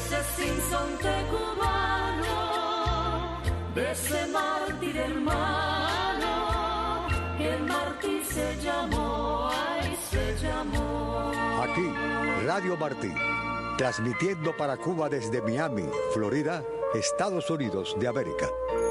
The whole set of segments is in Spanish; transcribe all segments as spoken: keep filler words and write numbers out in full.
ese sinsonte cubano, de ese mártir hermano, que el mártir se llamó, ay, se llamó. Aquí, Radio Martí, transmitiendo para Cuba desde Miami, Florida, Estados Unidos de América.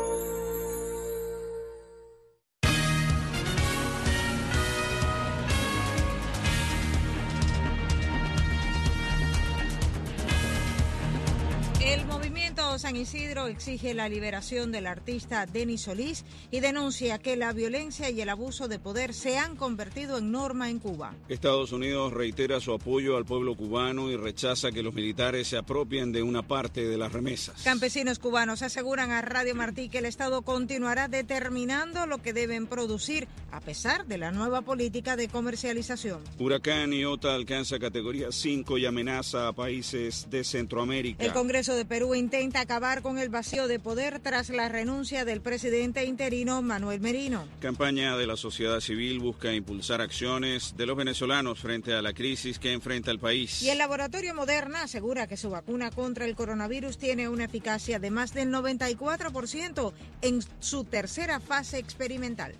San Isidro exige la liberación del artista Denis Solís y denuncia que la violencia y el abuso de poder se han convertido en norma en Cuba. Estados Unidos reitera su apoyo al pueblo cubano y rechaza que los militares se apropien de una parte de las remesas. Campesinos cubanos aseguran a Radio Martí que el Estado continuará determinando lo que deben producir a pesar de la nueva política de comercialización. Huracán Iota alcanza categoría cinco y amenaza a países de Centroamérica. El Congreso de Perú intenta acabar con el vacío de poder tras la renuncia del presidente interino Manuel Merino. Campaña de la sociedad civil busca impulsar acciones de los venezolanos frente a la crisis que enfrenta el país. Y el laboratorio Moderna asegura que su vacuna contra el coronavirus tiene una eficacia de más del noventa y cuatro por ciento en su tercera fase experimental.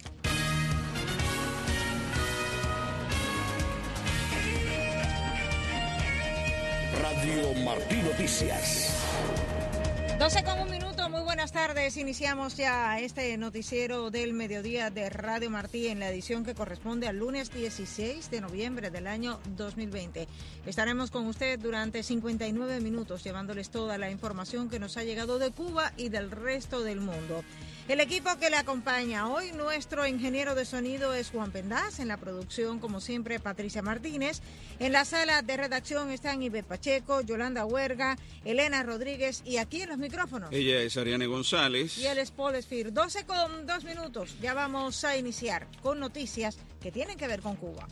Radio Martí Noticias. doce con un minuto, muy buenas tardes. Iniciamos ya este noticiero del mediodía de Radio Martí en la edición que corresponde al lunes dieciséis de noviembre del año dos mil veinte. Estaremos con usted durante cincuenta y nueve minutos llevándoles toda la información que nos ha llegado de Cuba y del resto del mundo. El equipo que le acompaña hoy, nuestro ingeniero de sonido es Juan Pendaz, en la producción, como siempre, Patricia Martínez. En la sala de redacción están Ibe Pacheco, Yolanda Huerga, Elena Rodríguez y aquí en los micrófonos. Ella es Ariane González. Y él es Paul Esfir. doce con dos minutos. Ya vamos a iniciar con noticias que tienen que ver con Cuba.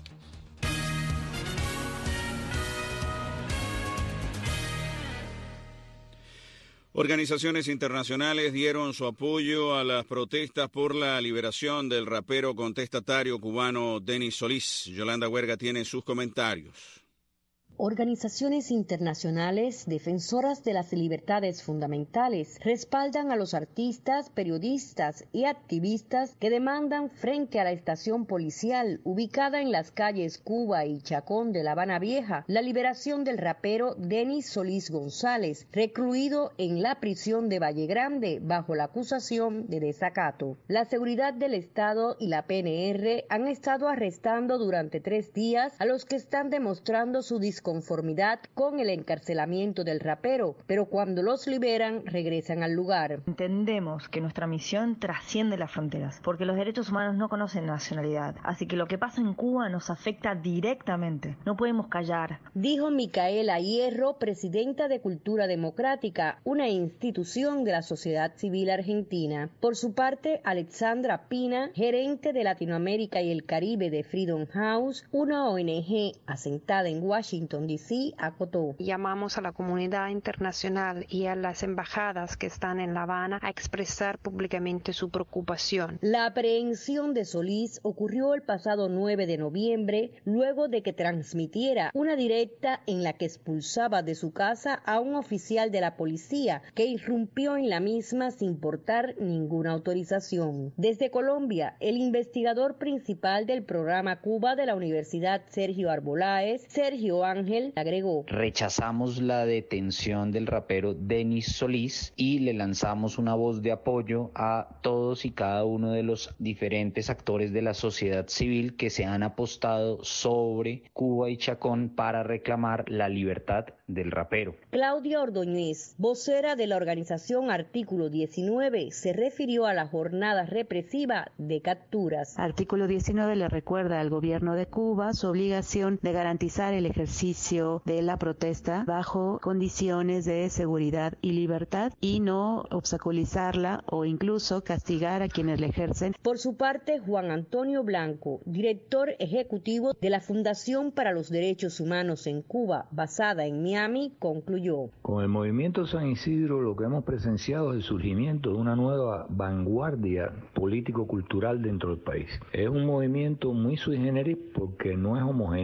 Organizaciones internacionales dieron su apoyo a las protestas por la liberación del rapero contestatario cubano Denis Solís. Yolanda Huerga tiene sus comentarios. Organizaciones internacionales defensoras de las libertades fundamentales respaldan a los artistas, periodistas y activistas que demandan frente a la estación policial ubicada en las calles Cuba y Chacón de La Habana Vieja la liberación del rapero Denis Solís González, recluido en la prisión de Valle Grande bajo la acusación de desacato. La seguridad del Estado y la P N R han estado arrestando durante tres días a los que están demostrando su disconformidad conformidad con el encarcelamiento del rapero, pero cuando los liberan regresan al lugar. Entendemos que nuestra misión trasciende las fronteras, porque los derechos humanos no conocen nacionalidad, así que lo que pasa en Cuba nos afecta directamente. No podemos callar. Dijo Micaela Hierro, presidenta de Cultura Democrática, una institución de la sociedad civil argentina. Por su parte, Alexandra Pina, gerente de Latinoamérica y el Caribe de Freedom House, una O N G asentada en Washington D C, acotó. Llamamos a la comunidad internacional y a las embajadas que están en La Habana a expresar públicamente su preocupación. La aprehensión de Solís ocurrió el pasado nueve de noviembre, luego de que transmitiera una directa en la que expulsaba de su casa a un oficial de la policía que irrumpió en la misma sin portar ninguna autorización. Desde Colombia, el investigador principal del programa Cuba de la Universidad Sergio Arboláez, Sergio Ángel, agregó: rechazamos la detención del rapero Denis Solís y le lanzamos una voz de apoyo a todos y cada uno de los diferentes actores de la sociedad civil que se han apostado sobre Cuba y Chacón para reclamar la libertad del rapero. Claudia Ordóñez, vocera de la organización Artículo diecinueve, se refirió a la jornada represiva de capturas. Artículo diecinueve le recuerda al gobierno de Cuba su obligación de garantizar el ejercicio de la protesta bajo condiciones de seguridad y libertad y no obstaculizarla o incluso castigar a quienes la ejercen. Por su parte, Juan Antonio Blanco, director ejecutivo de la Fundación para los Derechos Humanos en Cuba, basada en Miami, concluyó: con el movimiento San Isidro lo que hemos presenciado es el surgimiento de una nueva vanguardia político-cultural dentro del país. Es un movimiento muy sui generis porque no es homogéneo,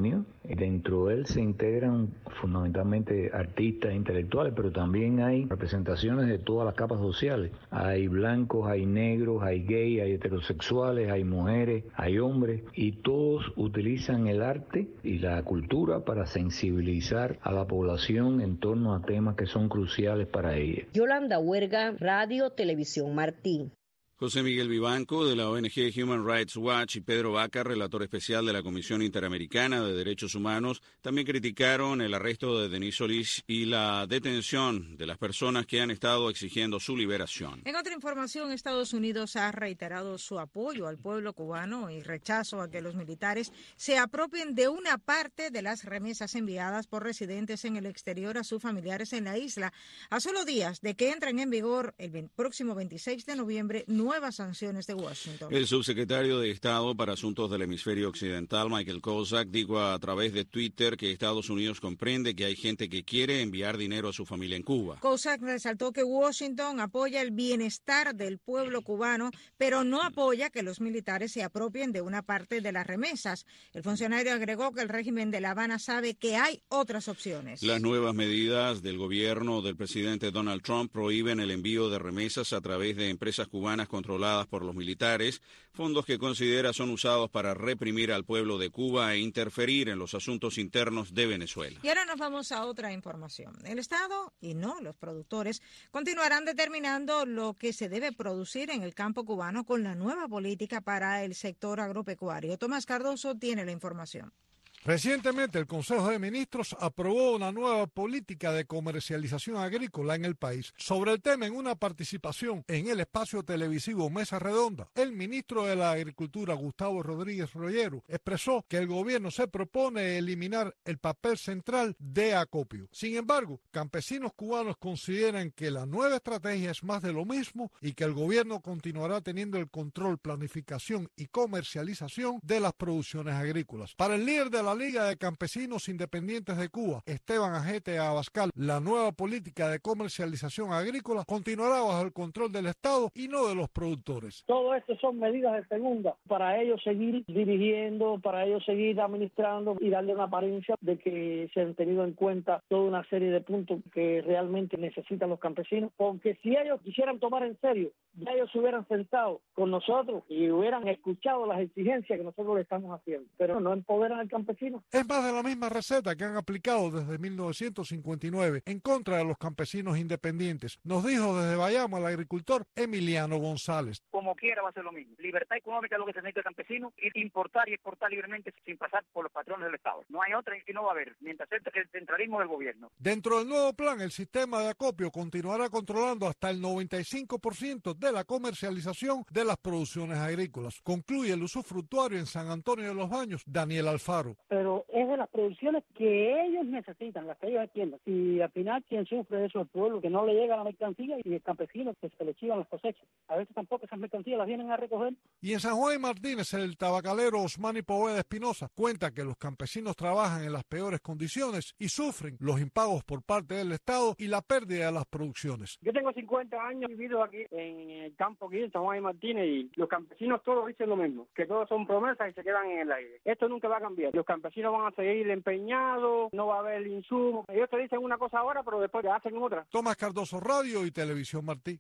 Dentro de él se integran fundamentalmente artistas intelectuales, pero también hay representaciones de todas las capas sociales. Hay blancos, hay negros, hay gays, hay heterosexuales, hay mujeres, hay hombres, y todos utilizan el arte y la cultura para sensibilizar a la población en torno a temas que son cruciales para ella. Yolanda Huerga, Radio Televisión Martí. José Miguel Vivanco, de la O N G Human Rights Watch, y Pedro Vaca, relator especial de la Comisión Interamericana de Derechos Humanos, también criticaron el arresto de Denis Solis y la detención de las personas que han estado exigiendo su liberación. En otra información, Estados Unidos ha reiterado su apoyo al pueblo cubano y rechazo a que los militares se apropien de una parte de las remesas enviadas por residentes en el exterior a sus familiares en la isla, a solo días de que entren en vigor el próximo veintiséis de noviembre nuevas sanciones de Washington. El subsecretario de Estado para Asuntos del Hemisferio Occidental, Michael Kozak, dijo a través de Twitter que Estados Unidos comprende que hay gente que quiere enviar dinero a su familia en Cuba. Kozak resaltó que Washington apoya el bienestar del pueblo cubano, pero no apoya que los militares se apropien de una parte de las remesas. El funcionario agregó que el régimen de La Habana sabe que hay otras opciones. Las nuevas medidas del gobierno del presidente Donald Trump prohíben el envío de remesas a través de empresas cubanas con controladas por los militares, fondos que considera son usados para reprimir al pueblo de Cuba e interferir en los asuntos internos de Venezuela. Y ahora nos vamos a otra información. El Estado, y no los productores, continuarán determinando lo que se debe producir en el campo cubano con la nueva política para el sector agropecuario. Tomás Cardoso tiene la información. Recientemente el Consejo de Ministros aprobó una nueva política de comercialización agrícola en el país. Sobre el tema, en una participación en el espacio televisivo Mesa Redonda, el ministro de la Agricultura, Gustavo Rodríguez Rollero, expresó que el gobierno se propone eliminar el papel central de acopio. Sin embargo, campesinos cubanos consideran que la nueva estrategia es más de lo mismo y que el gobierno continuará teniendo el control, planificación y comercialización de las producciones agrícolas. Para el líder de la Liga de Campesinos Independientes de Cuba, Esteban Ajete Abascal, la nueva política de comercialización agrícola continuará bajo el control del Estado y no de los productores. Todo esto son medidas de segunda para ellos seguir dirigiendo, para ellos seguir administrando y darle una apariencia de que se han tenido en cuenta toda una serie de puntos que realmente necesitan los campesinos, porque si ellos quisieran tomar en serio, ya ellos se hubieran sentado con nosotros y hubieran escuchado las exigencias que nosotros le estamos haciendo, pero no empoderan al campesino. Es más de la misma receta que han aplicado desde mil novecientos cincuenta y nueve en contra de los campesinos independientes, nos dijo desde Bayamo el agricultor Emiliano González. Como quiera va a ser lo mismo. Libertad económica es lo que se necesita el campesino, y importar y exportar libremente sin pasar por los patrones del Estado. No hay otra y no va a haber, mientras el centralismo del gobierno. Dentro del nuevo plan, el sistema de acopio continuará controlando hasta el noventa y cinco por ciento de la comercialización de las producciones agrícolas. Concluye el usufructuario en San Antonio de los Baños, Daniel Alfaro. Pero es de las producciones que ellos necesitan, las que ellos entienden. Y al final quien sufre de eso es el pueblo, que no le llega la mercancía, y el campesino que se le chivan las cosechas. A veces tampoco esas mercancías las vienen a recoger. Y en San Juan y Martínez, el tabacalero Osmani Poveda Espinosa cuenta que los campesinos trabajan en las peores condiciones y sufren los impagos por parte del Estado y la pérdida de las producciones. Yo tengo cincuenta años vivido aquí en el campo, aquí en San Juan y Martínez, y los campesinos todos dicen lo mismo, que todos son promesas y se quedan en el aire. Esto nunca va a cambiar. Los campesinos van a seguir empeñados, no va a haber insumo. Ellos te dicen una cosa ahora, pero después te hacen otra. Tomás Cardoso, Radio y Televisión Martí.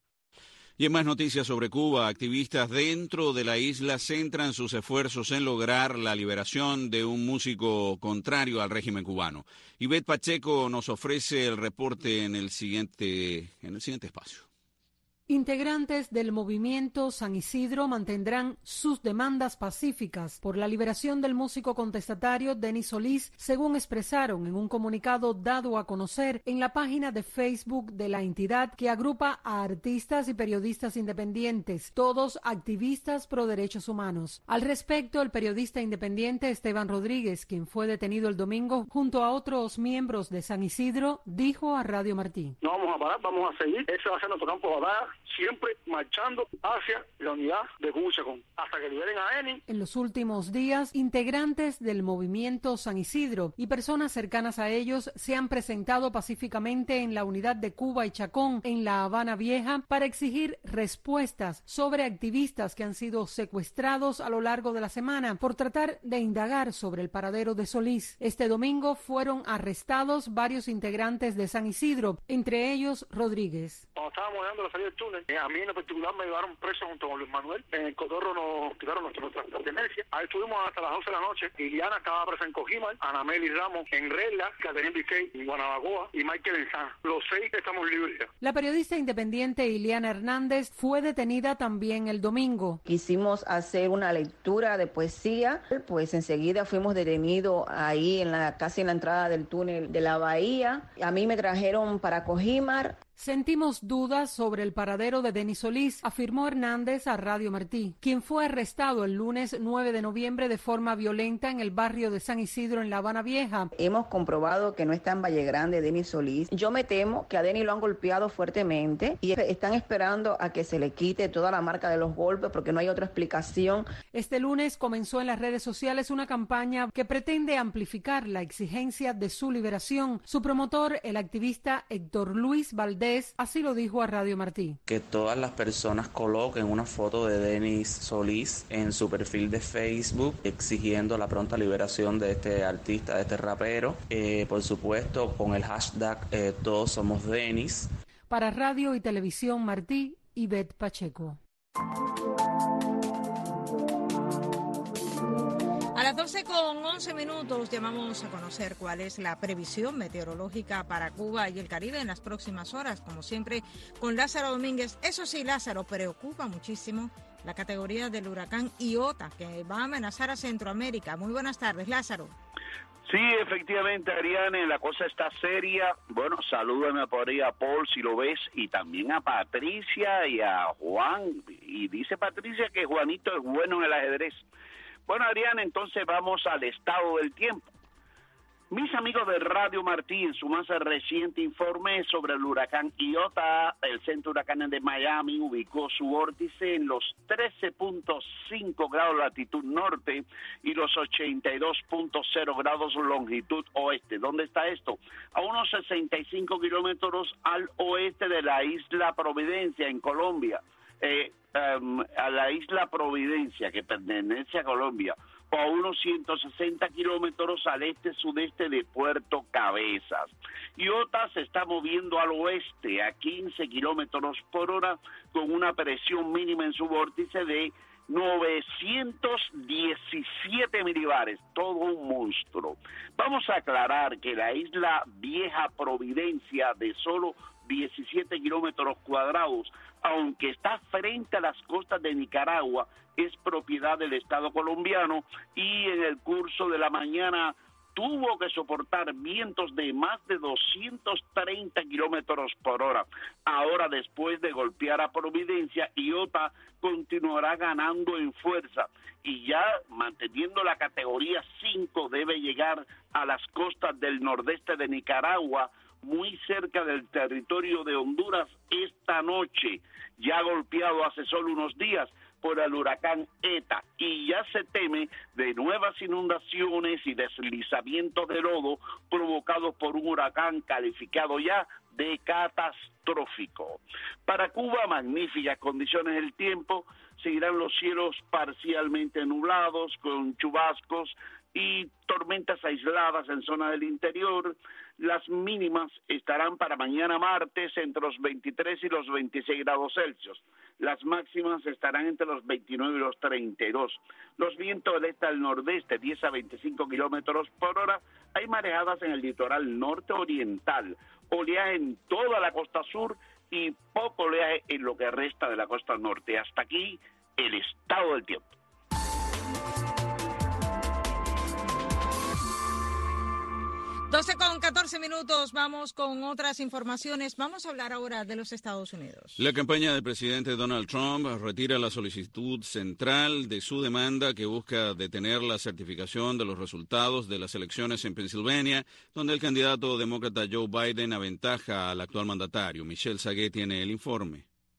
Y en más noticias sobre Cuba, activistas dentro de la isla centran sus esfuerzos en lograr la liberación de un músico contrario al régimen cubano. Ivette Pacheco nos ofrece el reporte en el siguiente, en el siguiente espacio. Integrantes del movimiento San Isidro mantendrán sus demandas pacíficas por la liberación del músico contestatario Denis Solis, según expresaron en un comunicado dado a conocer en la página de Facebook de la entidad que agrupa a artistas y periodistas independientes, todos activistas pro derechos humanos. Al respecto, el periodista independiente Esteban Rodríguez, quien fue detenido el domingo junto a otros miembros de San Isidro, dijo a Radio Martí: No vamos a parar, vamos a seguir, ese va a ser nuestro campo de batalla. siempre marchando hacia la unidad de Cuba y Chacón, hasta que liberen a Denis. En los últimos días, integrantes del movimiento San Isidro y personas cercanas a ellos se han presentado pacíficamente en la unidad de Cuba y Chacón, en La Habana Vieja, para exigir respuestas sobre activistas que han sido secuestrados a lo largo de la semana por tratar de indagar sobre el paradero de Solís. Este domingo fueron arrestados varios integrantes de San Isidro, entre ellos Rodríguez. Cuando estábamos dando la salida del túnel, a mí en particular me llevaron preso junto con Luis Manuel. En el Cotorro nos quitaron nuestra, nuestra pertenencia. Ahí estuvimos hasta las once de la noche. Liliana estaba presa en Cojímal, Anameli Ramos en Regla, Caterina Piqué en Guanabacoa y Michael Enzana. Los seis estamos libres ya. La periodista independiente Iliana Hernández fue detenida también el domingo. Quisimos hacer una lectura de poesía, pues enseguida fuimos detenidos ahí en la casi en la entrada del túnel de la bahía. A mí me trajeron para Cojímar. Sentimos dudas sobre el paradero de Denis Solís, afirmó Hernández a Radio Martí, quien fue arrestado el lunes nueve de noviembre de forma violenta en el barrio de San Isidro en La Habana Vieja. Hemos comprobado que no está en Valle Grande Denis Solís. Yo me temo que a Denis lo han golpeado fuertemente y están esperando a que se le quite toda la marca de los golpes porque no hay otra explicación. Este lunes comenzó en las redes sociales una campaña que pretende amplificar la exigencia de su liberación. Su promotor, el activista Héctor Luis Valdés, así lo dijo a Radio Martí. Que todas las personas coloquen una foto de Denis Solís en su perfil de Facebook exigiendo la pronta liberación de este artista, de este rapero. Eh, por supuesto, con el hashtag eh, Todos Somos Denis. Para Radio y Televisión Martí, Ivette Pacheco. A las doce con once minutos llamamos a conocer cuál es la previsión meteorológica para Cuba y el Caribe en las próximas horas, como siempre con Lázaro Domínguez. Eso sí, Lázaro, preocupa muchísimo la categoría del huracán Iota, que va a amenazar a Centroamérica. Muy buenas tardes, Lázaro. Sí, efectivamente, Ariane, la cosa está seria. Bueno, salúdame por ahí a Paul, si lo ves, y también a Patricia y a Juan. Y dice Patricia que Juanito es bueno en el ajedrez. Bueno, Adriana, entonces vamos al estado del tiempo. Mis amigos de Radio Martí, en su más reciente informe sobre el huracán Iota, el centro huracanes de Miami ubicó su vórtice en los trece punto cinco grados latitud norte y los ochenta y dos punto cero grados longitud oeste. ¿Dónde está esto? A unos sesenta y cinco kilómetros al oeste de la isla Providencia, en Colombia. Eh, um, a la isla Providencia, que pertenece a Colombia, o a unos ciento sesenta kilómetros al este-sudeste de Puerto Cabezas. Iota se está moviendo al oeste a quince kilómetros por hora con una presión mínima en su vórtice de novecientos diecisiete milibares, todo un monstruo. Vamos a aclarar que la isla Vieja Providencia, de solo diecisiete kilómetros cuadrados, aunque está frente a las costas de Nicaragua, es propiedad del Estado colombiano y en el curso de la mañana tuvo que soportar vientos de más de doscientos treinta kilómetros por hora. Ahora, después de golpear a Providencia, Iota continuará ganando en fuerza y ya manteniendo la categoría cinco debe llegar a las costas del nordeste de Nicaragua, muy cerca del territorio de Honduras esta noche, ya golpeado hace solo unos días por el huracán Eta, y ya se teme de nuevas inundaciones y deslizamientos de lodo provocados por un huracán calificado ya de catastrófico. Para Cuba, magníficas condiciones del tiempo, seguirán los cielos parcialmente nublados con chubascos y tormentas aisladas en zona del interior. Las mínimas estarán para mañana martes entre los veintitrés y los veintiséis grados Celsius. Las máximas estarán entre los veintinueve y los treinta y dos. Los vientos del este al nordeste, diez a veinticinco kilómetros por hora. Hay marejadas en el litoral norte oriental, oleaje en toda la costa sur y poco oleaje en lo que resta de la costa norte. Hasta aquí el estado del tiempo. doce con catorce minutos, vamos con otras informaciones. Vamos a hablar ahora de los Estados Unidos. La campaña del presidente Donald Trump retira la solicitud central de su demanda que busca detener la certificación de los resultados de las elecciones en Pensilvania, donde el candidato demócrata Joe Biden aventaja al actual mandatario. Michelle Saguet tiene el informe.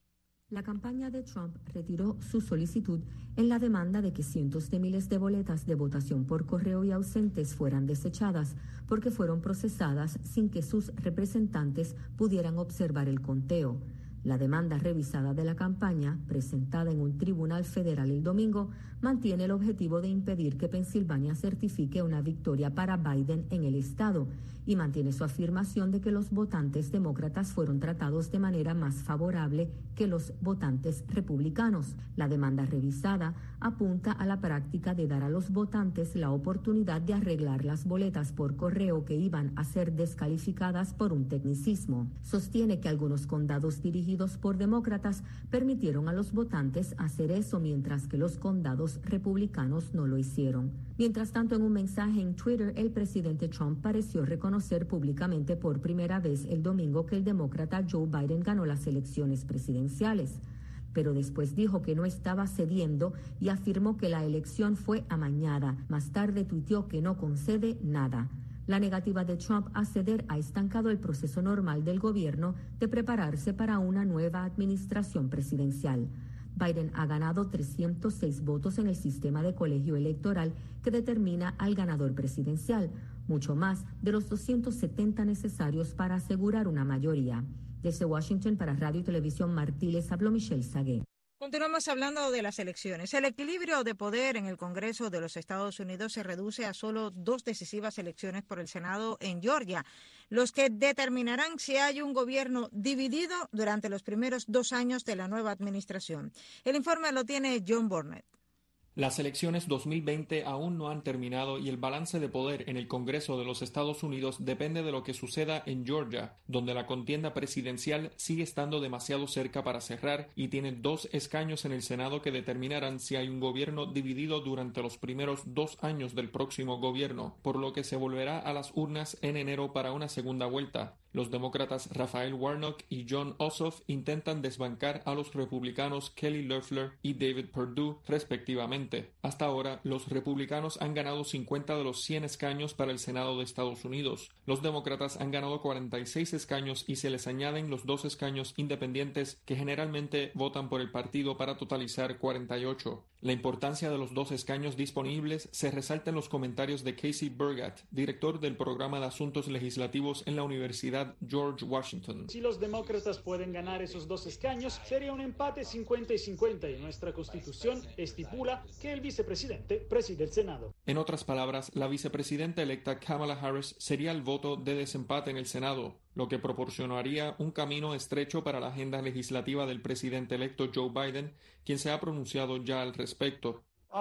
La campaña de Trump retiró su solicitud en la demanda de que cientos de miles de boletas de votación por correo y ausentes fueran desechadas porque fueron procesadas sin que sus representantes pudieran observar el conteo. La demanda revisada de la campaña, presentada en un tribunal federal el domingo, mantiene el objetivo de impedir que Pensilvania certifique una victoria para Biden en el estado y mantiene su afirmación de que los votantes demócratas fueron tratados de manera más favorable que los votantes republicanos. La demanda revisada apunta a la práctica de dar a los votantes la oportunidad de arreglar las boletas por correo que iban a ser descalificadas por un tecnicismo. Sostiene que algunos condados dirigidos por demócratas permitieron a los votantes hacer eso, mientras que los condados republicanos no lo hicieron. Mientras tanto, en un mensaje en Twitter, el presidente Trump pareció reconocer públicamente por primera vez el domingo que el demócrata Joe Biden ganó las elecciones presidenciales. Pero después dijo que no estaba cediendo y afirmó que la elección fue amañada. Más tarde tuiteó que no concede nada. La negativa de Trump a ceder ha estancado el proceso normal del gobierno de prepararse para una nueva administración presidencial. Biden ha ganado trescientos seis votos en el sistema de colegio electoral que determina al ganador presidencial, mucho más de los doscientos setenta necesarios para asegurar una mayoría. Desde Washington para Radio y Televisión Martí les habló Michelle Sagué. Continuamos hablando de las elecciones. El equilibrio de poder en el Congreso de los Estados Unidos se reduce a solo dos decisivas elecciones por el Senado en Georgia, los que determinarán si hay un gobierno dividido durante los primeros dos años de la nueva administración. El informe lo tiene John Burnett. Las elecciones dos mil veinte aún no han terminado y el balance de poder en el Congreso de los Estados Unidos depende de lo que suceda en Georgia, donde la contienda presidencial sigue estando demasiado cerca para cerrar y tiene dos escaños en el Senado que determinarán si hay un gobierno dividido durante los primeros dos años del próximo gobierno, por lo que se volverá a las urnas en enero para una segunda vuelta. Los demócratas Raphael Warnock y Jon Ossoff intentan desbancar a los republicanos Kelly Loeffler y David Perdue, respectivamente. Hasta ahora, los republicanos han ganado cincuenta de los cien escaños para el Senado de Estados Unidos. Los demócratas han ganado cuarenta y seis escaños y se les añaden los dos escaños independientes que generalmente votan por el partido para totalizar cuarenta y ocho. La importancia de los dos escaños disponibles se resalta en los comentarios de Casey Burgat, director del programa de asuntos legislativos en la Universidad George Washington. Si los demócratas pueden ganar esos dos escaños, sería un empate cincuenta y cincuenta y nuestra Constitución estipula que el vicepresidente preside el Senado. En otras palabras, la vicepresidenta electa Kamala Harris sería el voto de desempate en el Senado, lo que proporcionaría un camino estrecho para la agenda legislativa del presidente electo Joe Biden, quien se ha pronunciado ya al respecto.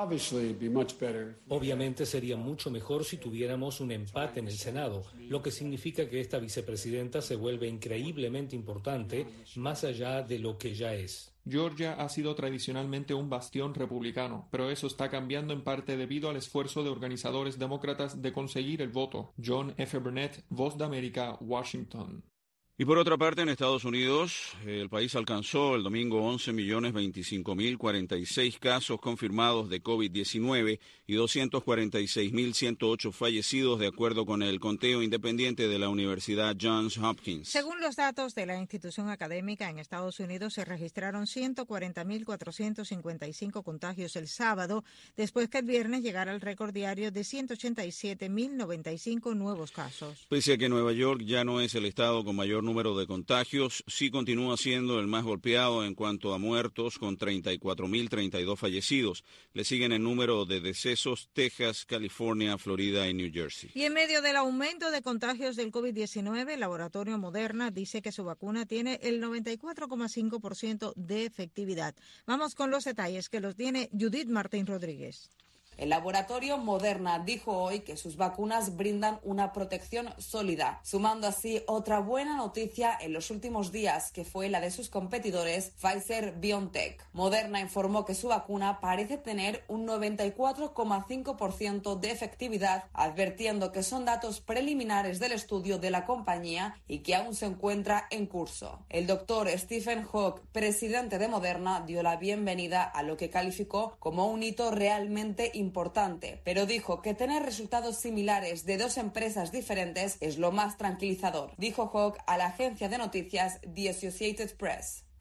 Obviamente sería mucho mejor si tuviéramos un empate en el Senado, lo que significa que esta vicepresidenta se vuelve increíblemente importante más allá de lo que ya es. Georgia ha sido tradicionalmente un bastión republicano, pero eso está cambiando en parte debido al esfuerzo de organizadores demócratas de conseguir el voto. John F. Burnett, Voz de América, Washington. Y por otra parte, en Estados Unidos, el país alcanzó el domingo once millones veinticinco mil cuarenta y seis casos confirmados de COVID diecinueve y doscientos cuarenta y seis mil ciento ocho fallecidos, de acuerdo con el conteo independiente de la Universidad Johns Hopkins. Según los datos de la institución académica, en Estados Unidos se registraron ciento cuarenta mil cuatrocientos cincuenta y cinco contagios el sábado, después que el viernes llegara el récord diario de ciento ochenta y siete mil noventa y cinco nuevos casos. Pese a que Nueva York ya no es el estado con mayor número de contagios, sí continúa siendo el más golpeado en cuanto a muertos, con treinta y cuatro mil treinta y dos fallecidos. Le siguen el número de decesos Texas, California, Florida y New Jersey. Y en medio del aumento de contagios del COVID diecinueve, el laboratorio Moderna dice que su vacuna tiene el noventa y cuatro coma cinco por ciento de efectividad. Vamos con los detalles que los tiene Judith Martín Rodríguez. El laboratorio Moderna dijo hoy que sus vacunas brindan una protección sólida, sumando así otra buena noticia en los últimos días, que fue la de sus competidores Pfizer-BioNTech. Moderna informó que su vacuna parece tener un noventa y cuatro coma cinco por ciento de efectividad, advirtiendo que son datos preliminares del estudio de la compañía y que aún se encuentra en curso. El doctor Stephen Hawke, presidente de Moderna, dio la bienvenida a lo que calificó como un hito realmente importante. importante, pero dijo que tener resultados similares de dos empresas diferentes es lo más tranquilizador, dijo Hawke a la agencia de noticias The Associated Press.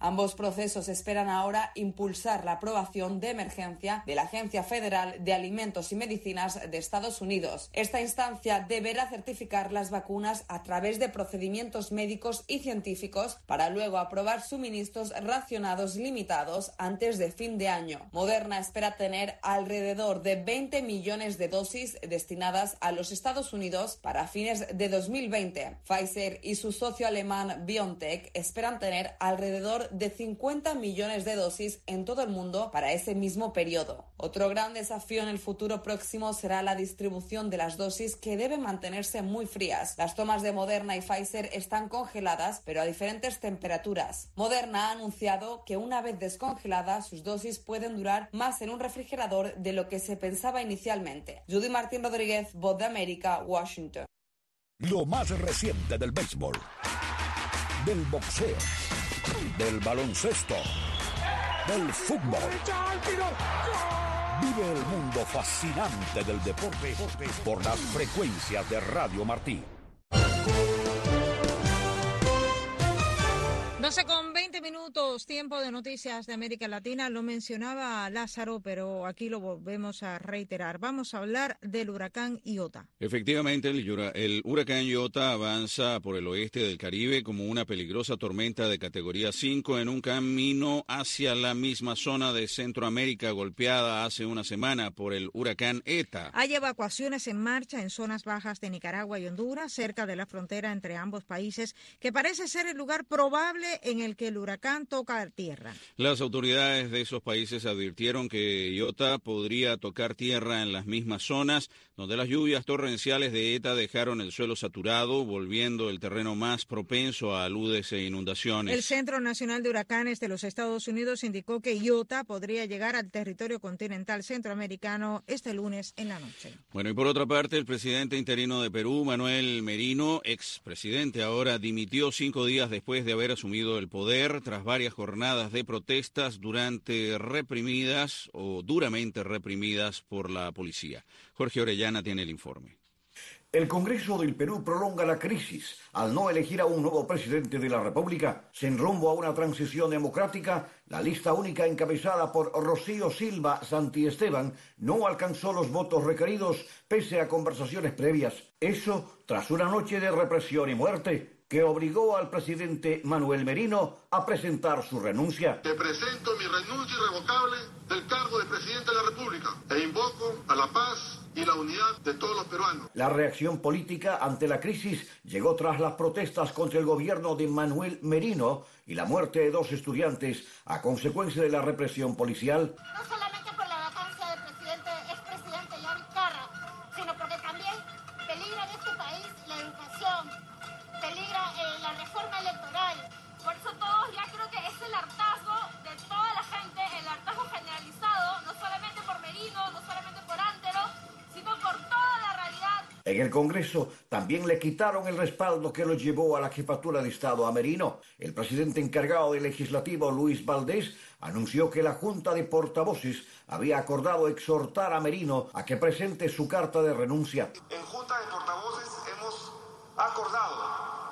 Ambos procesos esperan ahora impulsar la aprobación de emergencia de la Agencia Federal de Alimentos y Medicinas de Estados Unidos. Esta instancia deberá certificar las vacunas a través de procedimientos médicos y científicos para luego aprobar suministros racionados limitados antes de fin de año. Moderna espera tener alrededor de veinte millones de dosis destinadas a los Estados Unidos para fines de dos mil veinte. Pfizer y su socio alemán BioNTech esperan tener alrededor de cincuenta millones de dosis en todo el mundo para ese mismo periodo. Otro gran desafío en el futuro próximo será la distribución de las dosis, que deben mantenerse muy frías. Las tomas de Moderna y Pfizer están congeladas, pero a diferentes temperaturas. Moderna ha anunciado que una vez descongeladas, sus dosis pueden durar más en un refrigerador de lo que se pensaba inicialmente. Judy Martín Rodríguez, Voz de América, Washington. Lo más reciente del béisbol, del boxeo, del baloncesto, del fútbol. Vive el mundo fascinante del deporte por las frecuencias de Radio Martí. doce con veinte minutos, tiempo de noticias de América Latina. Lo mencionaba Lázaro, pero aquí lo volvemos a reiterar. Vamos a hablar del huracán Iota. Efectivamente, el, el huracán Iota avanza por el oeste del Caribe como una peligrosa tormenta de categoría cinco en un camino hacia la misma zona de Centroamérica golpeada hace una semana por el huracán Eta. Hay evacuaciones en marcha en zonas bajas de Nicaragua y Honduras, cerca de la frontera entre ambos países, que parece ser el lugar probable en el que el huracán toca tierra. Las autoridades de esos países advirtieron que Iota podría tocar tierra en las mismas zonas donde las lluvias torrenciales de Eta dejaron el suelo saturado, volviendo el terreno más propenso a aludes e inundaciones. El Centro Nacional de Huracanes de los Estados Unidos indicó que Iota podría llegar al territorio continental centroamericano este lunes en la noche. Bueno, y por otra parte, el presidente interino de Perú, Manuel Merino, expresidente ahora, dimitió cinco días después de haber asumido el poder tras varias jornadas de protestas durante reprimidas o duramente reprimidas por la policía. Jorge Orellana tiene el informe. El Congreso del Perú prolonga la crisis al no elegir a un nuevo presidente de la República. Sin rumbo a una transición democrática, la lista única encabezada por Rocío Silva Santiesteban no alcanzó los votos requeridos pese a conversaciones previas. Eso tras una noche de represión y muerte que obligó al presidente Manuel Merino a presentar su renuncia. Te presento mi renuncia irrevocable del cargo de presidente de la República e invoco a la paz y la unidad de todos los peruanos. La reacción política ante la crisis llegó tras las protestas contra el gobierno de Manuel Merino y la muerte de dos estudiantes a consecuencia de la represión policial. No solamente por la vacancia del presidente, expresidente Johnny Carra, sino porque también peligra en este país la educación, peligra eh, la reforma electoral. Por eso todos ya creo que es el hartazgo de toda la gente, el hartazgo generalizado, no solamente por Merino, no solamente por Antero, sino por toda la realidad. En el Congreso también le quitaron el respaldo que lo llevó a la jefatura de Estado a Merino. El presidente encargado del Legislativo, Luis Valdés, anunció que la Junta de Portavoces había acordado exhortar a Merino a que presente su carta de renuncia. En Junta de Portavoces hemos acordado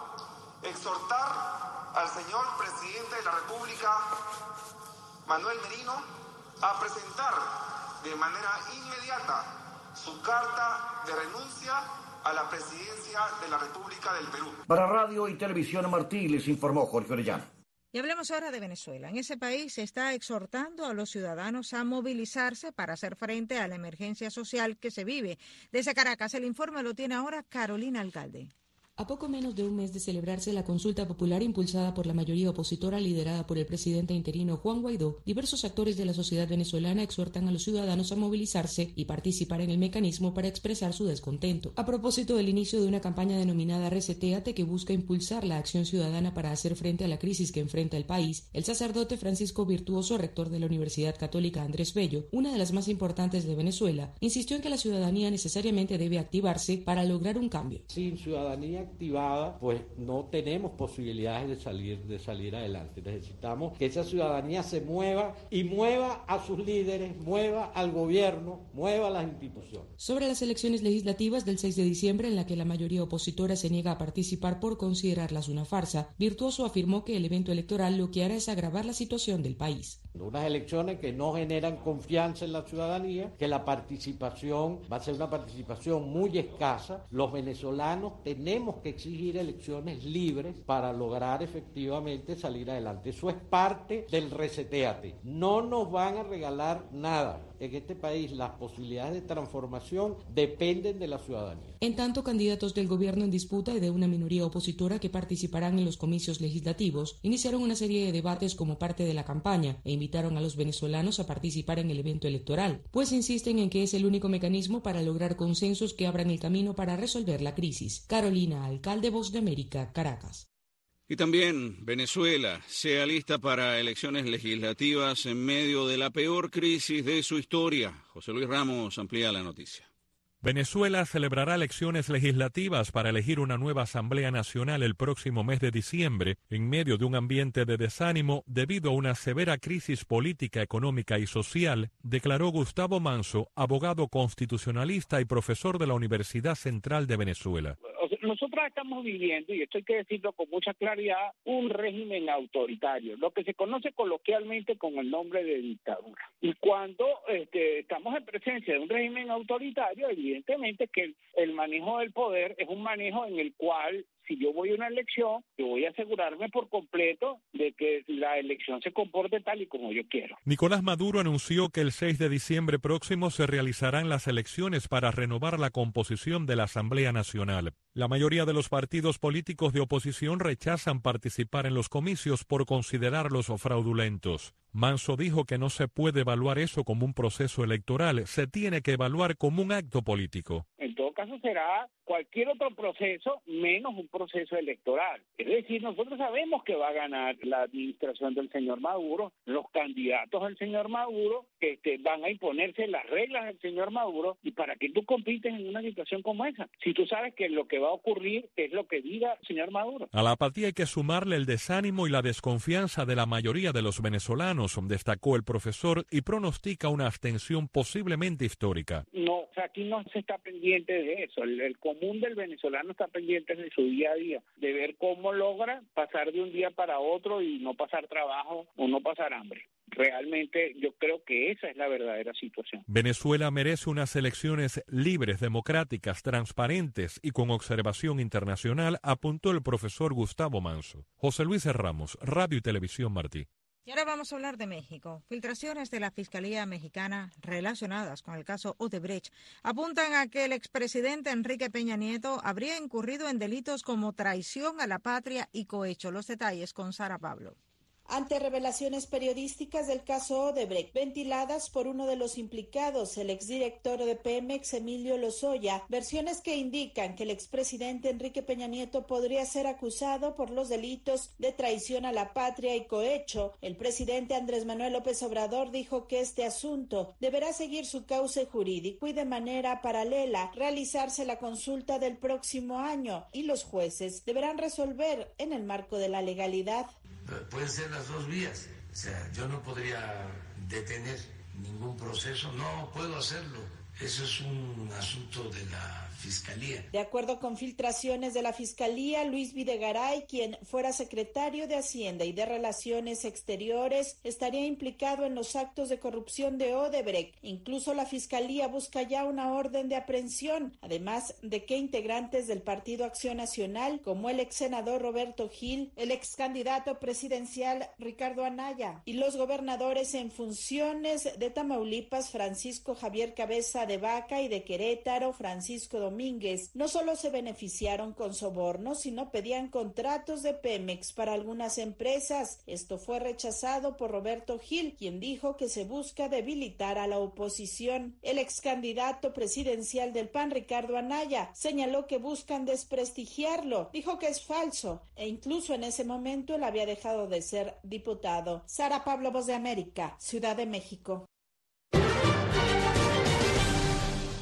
exhortar al señor presidente de la República, Manuel Merino, a presentar de manera inmediata su carta de renuncia a la presidencia de la República del Perú. Para Radio y Televisión Martí les informó Jorge Orellana. Y hablemos ahora de Venezuela. En ese país se está exhortando a los ciudadanos a movilizarse para hacer frente a la emergencia social que se vive. Desde Caracas, el informe lo tiene ahora Carolina Alcalde. A poco menos de un mes de celebrarse la consulta popular impulsada por la mayoría opositora liderada por el presidente interino Juan Guaidó, diversos actores de la sociedad venezolana exhortan a los ciudadanos a movilizarse y participar en el mecanismo para expresar su descontento. A propósito del inicio de una campaña denominada Resetéate, que busca impulsar la acción ciudadana para hacer frente a la crisis que enfrenta el país, el sacerdote Francisco Virtuoso, rector de la Universidad Católica Andrés Bello, una de las más importantes de Venezuela, insistió en que la ciudadanía necesariamente debe activarse para lograr un cambio. Sin ciudadanía activada, pues no tenemos posibilidades de salir, de salir adelante. Necesitamos que esa ciudadanía se mueva y mueva a sus líderes, mueva al gobierno, mueva a las instituciones. Sobre las elecciones legislativas del seis de diciembre, en la que la mayoría opositora se niega a participar por considerarlas una farsa, Virtuoso afirmó que el evento electoral lo que hará es agravar la situación del país. Unas elecciones que no generan confianza en la ciudadanía, que la participación va a ser una participación muy escasa. Los venezolanos tenemos que exigir elecciones libres para lograr efectivamente salir adelante. Eso es parte del reseteate. No nos van a regalar nada. En este país las posibilidades de transformación dependen de la ciudadanía. En tanto, candidatos del gobierno en disputa y de una minoría opositora que participarán en los comicios legislativos iniciaron una serie de debates como parte de la campaña e invitaron a los venezolanos a participar en el evento electoral, pues insisten en que es el único mecanismo para lograr consensos que abran el camino para resolver la crisis. Carolina Alcalde, Voz de América, Caracas. Y también Venezuela se alista para elecciones legislativas en medio de la peor crisis de su historia. José Luis Ramos amplía la noticia. Venezuela celebrará elecciones legislativas para elegir una nueva Asamblea Nacional el próximo mes de diciembre, en medio de un ambiente de desánimo debido a una severa crisis política, económica y social, declaró Gustavo Manso, abogado constitucionalista y profesor de la Universidad Central de Venezuela. Nosotros estamos viviendo, y esto hay que decirlo con mucha claridad, un régimen autoritario, lo que se conoce coloquialmente con el nombre de dictadura. Y cuando este, estamos en presencia de un régimen autoritario, evidentemente que el, el manejo del poder es un manejo en el cual, si yo voy a una elección, yo voy a asegurarme por completo de que la elección se comporte tal y como yo quiero. Nicolás Maduro anunció que el seis de diciembre próximo se realizarán las elecciones para renovar la composición de la Asamblea Nacional. La mayoría de los partidos políticos de oposición rechazan participar en los comicios por considerarlos fraudulentos. Manso dijo que no se puede evaluar eso como un proceso electoral, se tiene que evaluar como un acto político. En todo caso será cualquier otro proceso menos un proceso electoral. Es decir, nosotros sabemos que va a ganar la administración del señor Maduro, los candidatos del señor Maduro este, van a imponerse las reglas del señor Maduro, y para qué tú compites en una situación como esa, si tú sabes que lo que va a ocurrir es lo que diga el señor Maduro. A la apatía hay que sumarle el desánimo y la desconfianza de la mayoría de los venezolanos, destacó el profesor, y pronostica una abstención posiblemente histórica. No, o sea, aquí no se está pendiente de eso. El, el común del venezolano está pendiente de su día a día, de ver cómo logra pasar de un día para otro y no pasar trabajo o no pasar hambre. Realmente yo creo que esa es la verdadera situación. Venezuela merece unas elecciones libres, democráticas, transparentes y con observación internacional, apuntó el profesor Gustavo Manso. José Luis Ramos, Radio y Televisión Martí. Y ahora vamos a hablar de México. Filtraciones de la Fiscalía Mexicana relacionadas con el caso Odebrecht apuntan a que el expresidente Enrique Peña Nieto habría incurrido en delitos como traición a la patria y cohecho. Los detalles con Sara Pablo. Ante revelaciones periodísticas del caso Odebrecht, ventiladas por uno de los implicados, el exdirector de Pemex, Emilio Lozoya, versiones que indican que el expresidente Enrique Peña Nieto podría ser acusado por los delitos de traición a la patria y cohecho, el presidente Andrés Manuel López Obrador dijo que este asunto deberá seguir su cauce jurídico y de manera paralela realizarse la consulta del próximo año, y los jueces deberán resolver en el marco de la legalidad. Pueden ser las dos vías, o sea, yo no podría detener ningún proceso, no puedo hacerlo, eso es un asunto de la Fiscalía. De acuerdo con filtraciones de la Fiscalía, Luis Videgaray, quien fuera secretario de Hacienda y de Relaciones Exteriores, estaría implicado en los actos de corrupción de Odebrecht. Incluso la Fiscalía busca ya una orden de aprehensión, además de que integrantes del Partido Acción Nacional, como el ex senador Roberto Gil, el ex candidato presidencial Ricardo Anaya y los gobernadores en funciones de Tamaulipas, Francisco Javier Cabeza de Vaca, y de Querétaro, Francisco Domínguez, no solo se beneficiaron con sobornos, sino pedían contratos de Pemex para algunas empresas. Esto fue rechazado por Roberto Gil, quien dijo que se busca debilitar a la oposición. El ex candidato presidencial del P A N, Ricardo Anaya, señaló que buscan desprestigiarlo. Dijo que es falso e incluso en ese momento él había dejado de ser diputado. Sara Pablo, Voz de América, Ciudad de México.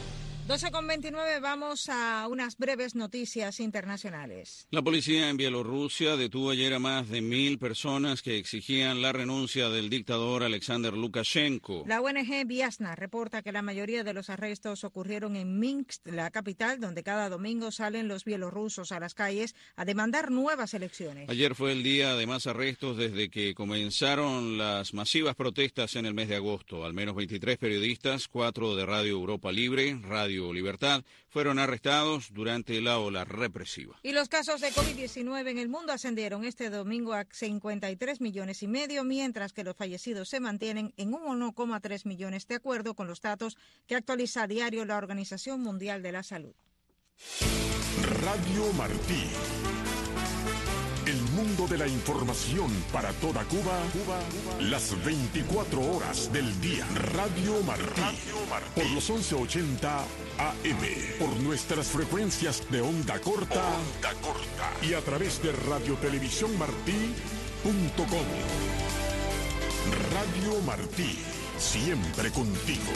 doce con veintinueve, vamos a unas breves noticias internacionales. La policía en Bielorrusia detuvo ayer a más de mil personas que exigían la renuncia del dictador Alexander Lukashenko. La O N G Viasna reporta que la mayoría de los arrestos ocurrieron en Minsk, la capital, donde cada domingo salen los bielorrusos a las calles a demandar nuevas elecciones. Ayer fue el día de más arrestos desde que comenzaron las masivas protestas en el mes de agosto. Al menos veintitrés periodistas, cuatro de Radio Europa Libre, Radio Libertad, fueron arrestados durante la ola represiva. Y los casos de COVID diecinueve en el mundo ascendieron este domingo a cincuenta y tres millones y medio, mientras que los fallecidos se mantienen en uno coma tres millones, de acuerdo con los datos que actualiza a diario la Organización Mundial de la Salud. Radio Martí. El mundo de la información para toda Cuba, Cuba, Cuba, las veinticuatro horas del día. Radio Martí, Radio Martí. Por los once ochenta A M, por nuestras frecuencias de onda corta, onda corta y a través de radiotelevisiónmartí punto com. Radio Martí, siempre contigo.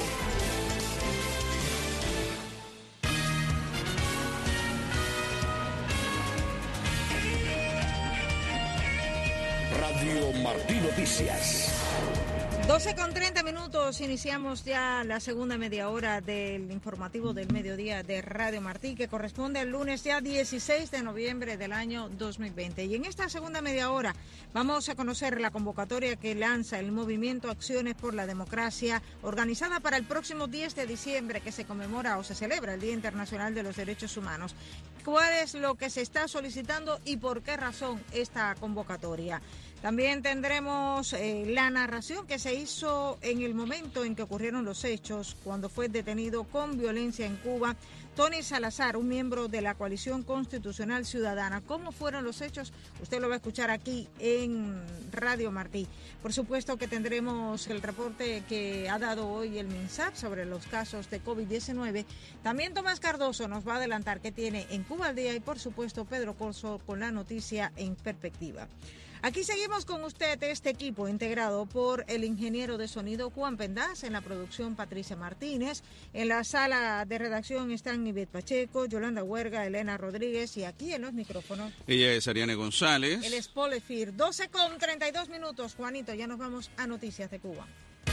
Radio Martí Noticias. doce con treinta minutos, iniciamos ya la segunda media hora del informativo del mediodía de Radio Martí, que corresponde al lunes ya dieciséis de noviembre del año dos mil veinte. Y en esta segunda media hora vamos a conocer la convocatoria que lanza el Movimiento Acciones por la Democracia, organizada para el próximo diez de diciembre, que se conmemora o se celebra el Día Internacional de los Derechos Humanos. ¿Cuál es lo que se está solicitando y por qué razón esta convocatoria? También tendremos eh, la narración que se hizo en el momento en que ocurrieron los hechos, cuando fue detenido con violencia en Cuba Tony Salazar, un miembro de la Coalición Constitucional Ciudadana. ¿Cómo fueron los hechos? Usted lo va a escuchar aquí en Radio Martí. Por supuesto que tendremos el reporte que ha dado hoy el MINSAP sobre los casos de COVID diecinueve. También Tomás Cardoso nos va a adelantar qué tiene en Cuba al día y, por supuesto, Pedro Corso con la noticia en perspectiva. Aquí seguimos con usted, este equipo integrado por el ingeniero de sonido Juan Pendaz, en la producción Patricia Martínez, en la sala de redacción están Ivette Pacheco, Yolanda Huerga, Elena Rodríguez y aquí en los micrófonos. Ella es Ariane González. El es Polefir. doce con treinta y dos minutos, Juanito, ya nos vamos a Noticias de Cuba.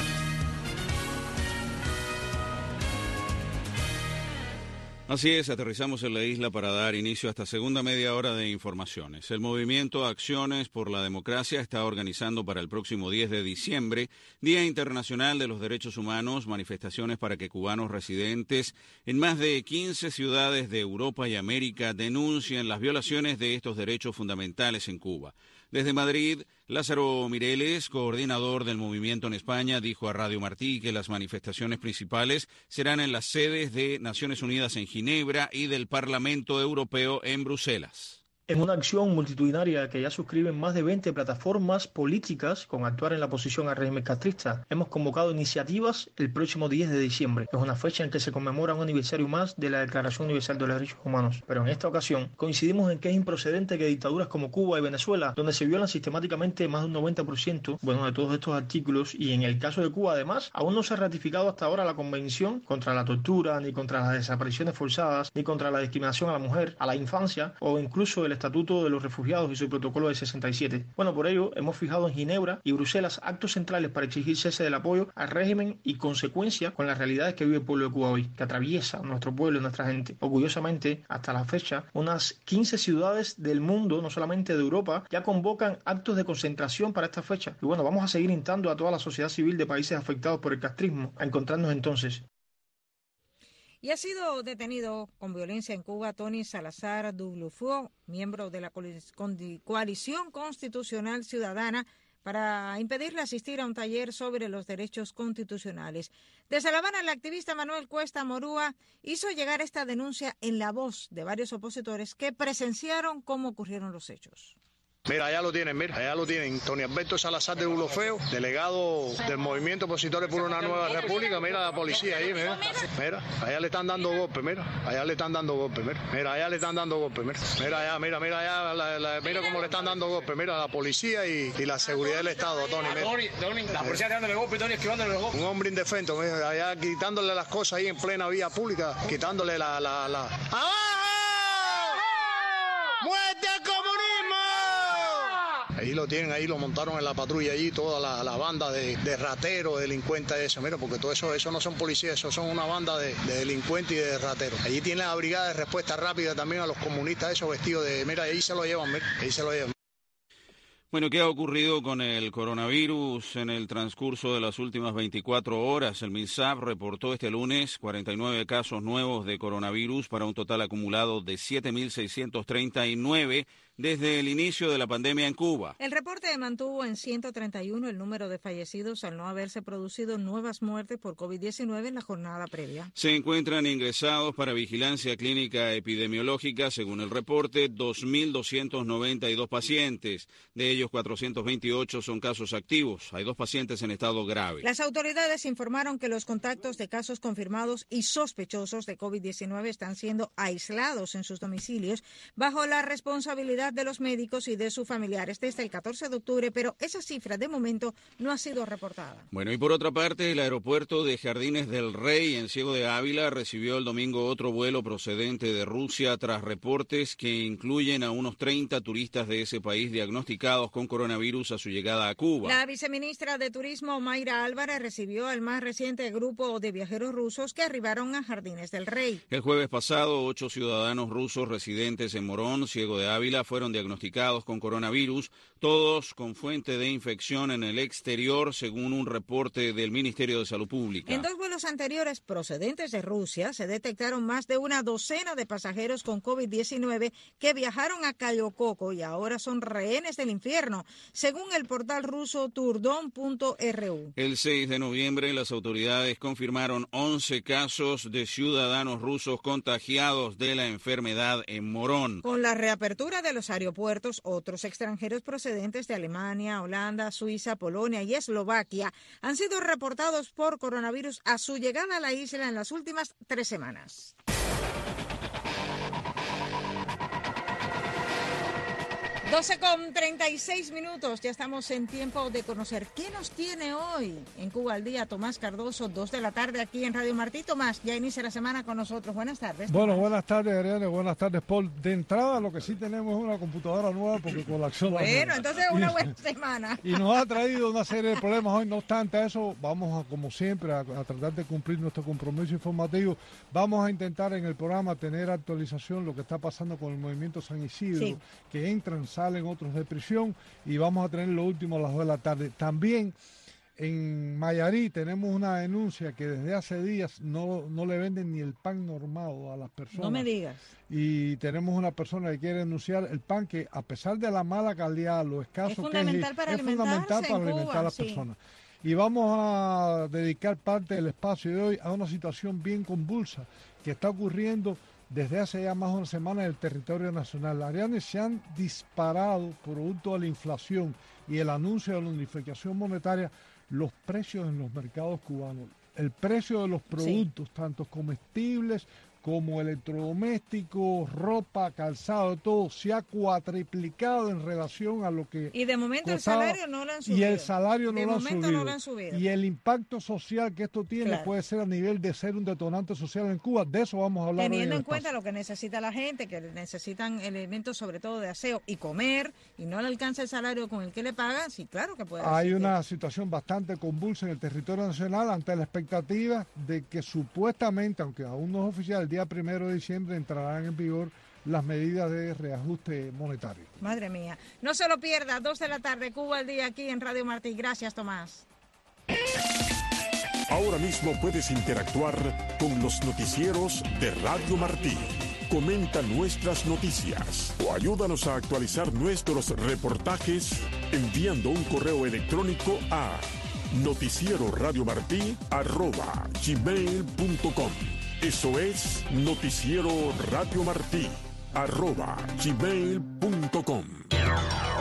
Así es, aterrizamos en la isla para dar inicio a esta segunda media hora de informaciones. El movimiento Acciones por la Democracia está organizando para el próximo diez de diciembre, Día Internacional de los Derechos Humanos, manifestaciones para que cubanos residentes en más de quince ciudades de Europa y América denuncien las violaciones de estos derechos fundamentales en Cuba. Desde Madrid, Lázaro Mireles, coordinador del movimiento en España, dijo a Radio Martí que las manifestaciones principales serán en las sedes de Naciones Unidas en Ginebra y del Parlamento Europeo en Bruselas. En una acción multitudinaria que ya suscriben más de veinte plataformas políticas con actuar en la oposición al régimen castrista, hemos convocado iniciativas el próximo diez de diciembre. Es una fecha en que se conmemora un aniversario más de la Declaración Universal de los Derechos Humanos. Pero en esta ocasión coincidimos en que es improcedente que dictaduras como Cuba y Venezuela, donde se violan sistemáticamente más de un noventa por ciento bueno, de todos estos artículos, y en el caso de Cuba además, aún no se ha ratificado hasta ahora la Convención contra la tortura, ni contra las desapariciones forzadas, ni contra la discriminación a la mujer, a la infancia o incluso el Estatuto de los Refugiados y su protocolo del sesenta y siete. Bueno, por ello hemos fijado en Ginebra y Bruselas actos centrales para exigir cese del apoyo al régimen y consecuencia con las realidades que vive el pueblo de Cuba hoy, que atraviesa nuestro pueblo y nuestra gente. Orgullosamente, hasta la fecha, unas quince ciudades del mundo, no solamente de Europa, ya convocan actos de concentración para esta fecha. Y bueno, vamos a seguir instando a toda la sociedad civil de países afectados por el castrismo a encontrarnos entonces. Y ha sido detenido con violencia en Cuba Tony Salazar Duflufo, miembro de la Coalición Constitucional Ciudadana, para impedirle asistir a un taller sobre los derechos constitucionales. Desde La Habana, el activista Manuel Cuesta Morúa hizo llegar esta denuncia en la voz de varios opositores que presenciaron cómo ocurrieron los hechos. Mira, allá lo tienen, mira, allá lo tienen. Tony Alberto Salazar de Bulofeo, delegado del Movimiento Opositores por una Nueva República. Mira la policía ahí, mira. Mira, allá le están dando golpes, mira. Allá le están dando golpes, mira. Mira, allá le están dando golpes, mira. Mira allá, mira, mira allá, la, la, mira cómo le están dando golpes. Mira, la policía y, y la seguridad del Estado, Tony. Mira. Tony, Tony, la policía dándole golpes, Tony, esquivándole los golpes. Un hombre indefenso, mira, allá quitándole las cosas ahí en plena vía pública, quitándole la... la, la... ¡Abajo! ¡Muerte al comunismo! Ahí lo tienen, ahí lo montaron en la patrulla allí, toda la, la banda de, de rateros, delincuentes de eso, mira, porque todo eso, eso no son policías, eso son una banda de, de delincuentes y de rateros. Allí tiene la brigada de respuesta rápida también a los comunistas, esos vestidos de, mira, ahí se lo llevan, mira, ahí se lo llevan. Bueno, ¿qué ha ocurrido con el coronavirus en el transcurso de las últimas veinticuatro horas? El MINSAP reportó este lunes cuarenta y nueve casos nuevos de coronavirus para un total acumulado de siete mil seiscientos treinta y nueve desde el inicio de la pandemia en Cuba. El reporte mantuvo en ciento treinta y uno el número de fallecidos al no haberse producido nuevas muertes por COVID diecinueve en la jornada previa. Se encuentran ingresados para vigilancia clínica epidemiológica, según el reporte, dos mil doscientos noventa y dos pacientes. De ellos, cuatrocientos veintiocho son casos activos. Hay dos pacientes en estado grave. Las autoridades informaron que los contactos de casos confirmados y sospechosos de COVID diecinueve están siendo aislados en sus domicilios bajo la responsabilidad de los médicos y de sus familiares desde el catorce de octubre, pero esa cifra de momento no ha sido reportada. Bueno, y por otra parte, el aeropuerto de Jardines del Rey en Ciego de Ávila recibió el domingo otro vuelo procedente de Rusia tras reportes que incluyen a unos treinta turistas de ese país diagnosticados con coronavirus a su llegada a Cuba. La viceministra de Turismo, Mayra Álvarez, recibió al más reciente grupo de viajeros rusos que arribaron a Jardines del Rey. El jueves pasado, ocho ciudadanos rusos residentes en Morón, Ciego de Ávila, fueron diagnosticados con coronavirus, todos con fuente de infección en el exterior, según un reporte del Ministerio de Salud Pública. En dos vuelos anteriores procedentes de Rusia se detectaron más de una docena de pasajeros con COVID diecinueve que viajaron a Cayo Coco y ahora son rehenes del infierno, según el portal ruso turdon punto r u. El seis de noviembre, las autoridades confirmaron once casos de ciudadanos rusos contagiados de la enfermedad en Morón. Con la reapertura de los aeropuertos, otros extranjeros procedentes de Alemania, Holanda, Suiza, Polonia y Eslovaquia han sido reportados por coronavirus a su llegada a la isla en las últimas tres semanas. doce con treinta y seis minutos, ya estamos en tiempo de conocer qué nos tiene hoy en Cuba al Día. Tomás Cardoso, dos de la tarde aquí en Radio Martí. Tomás, ya inicia la semana con nosotros. Buenas tardes. Tomás. Bueno, buenas tardes, Ariane, buenas tardes, Paul. De entrada, lo que sí tenemos es una computadora nueva porque colapsó la Bueno, entonces una buena semana. Y nos ha traído una serie de problemas hoy. No obstante eso, vamos a, como siempre, a, a tratar de cumplir nuestro compromiso informativo. Vamos a intentar en el programa tener actualización lo que está pasando con el movimiento San Isidro, sí, que entran, salen otros de prisión, y vamos a tener lo último a las dos de la tarde. También en Mayarí tenemos una denuncia que desde hace días no, no le venden ni el pan normado a las personas. No me digas. Y tenemos una persona que quiere denunciar el pan que, a pesar de la mala calidad, lo escaso es que fundamental es, para es fundamental para alimentar a las sí. personas. Y vamos a dedicar parte del espacio de hoy a una situación bien convulsa que está ocurriendo desde hace ya más de una semana en el territorio nacional. Ariane, se han disparado, producto de la inflación y el anuncio de la unificación monetaria, los precios en los mercados cubanos. El precio de los productos, sí, tanto comestibles como electrodomésticos, ropa, calzado, todo se ha cuatriplicado en relación a lo que y de momento costaba, el salario no lo han subido. Y el salario no, de lo, momento han subido. no lo han subido. Y el impacto social que esto tiene, claro, puede ser a nivel de ser un detonante social en Cuba. De eso vamos a hablar. Teniendo hoy en, en cuenta lo que necesita la gente, que necesitan elementos sobre todo de aseo y comer, y no le alcanza el salario con el que le pagan, sí, claro que puede. Hay una situación bastante convulsa en el territorio nacional ante la expectativa de que supuestamente, aunque aún no es oficial, el día primero de diciembre entrarán en vigor las medidas de reajuste monetario. Madre mía. No se lo pierda, dos de la tarde, Cuba al Día, aquí en Radio Martí. Gracias, Tomás. Ahora mismo puedes interactuar con los noticieros de Radio Martí. Comenta nuestras noticias o ayúdanos a actualizar nuestros reportajes enviando un correo electrónico a noticiero radio martí arroba gmail punto com. Eso es noticiero radio martí arroba gmail punto com.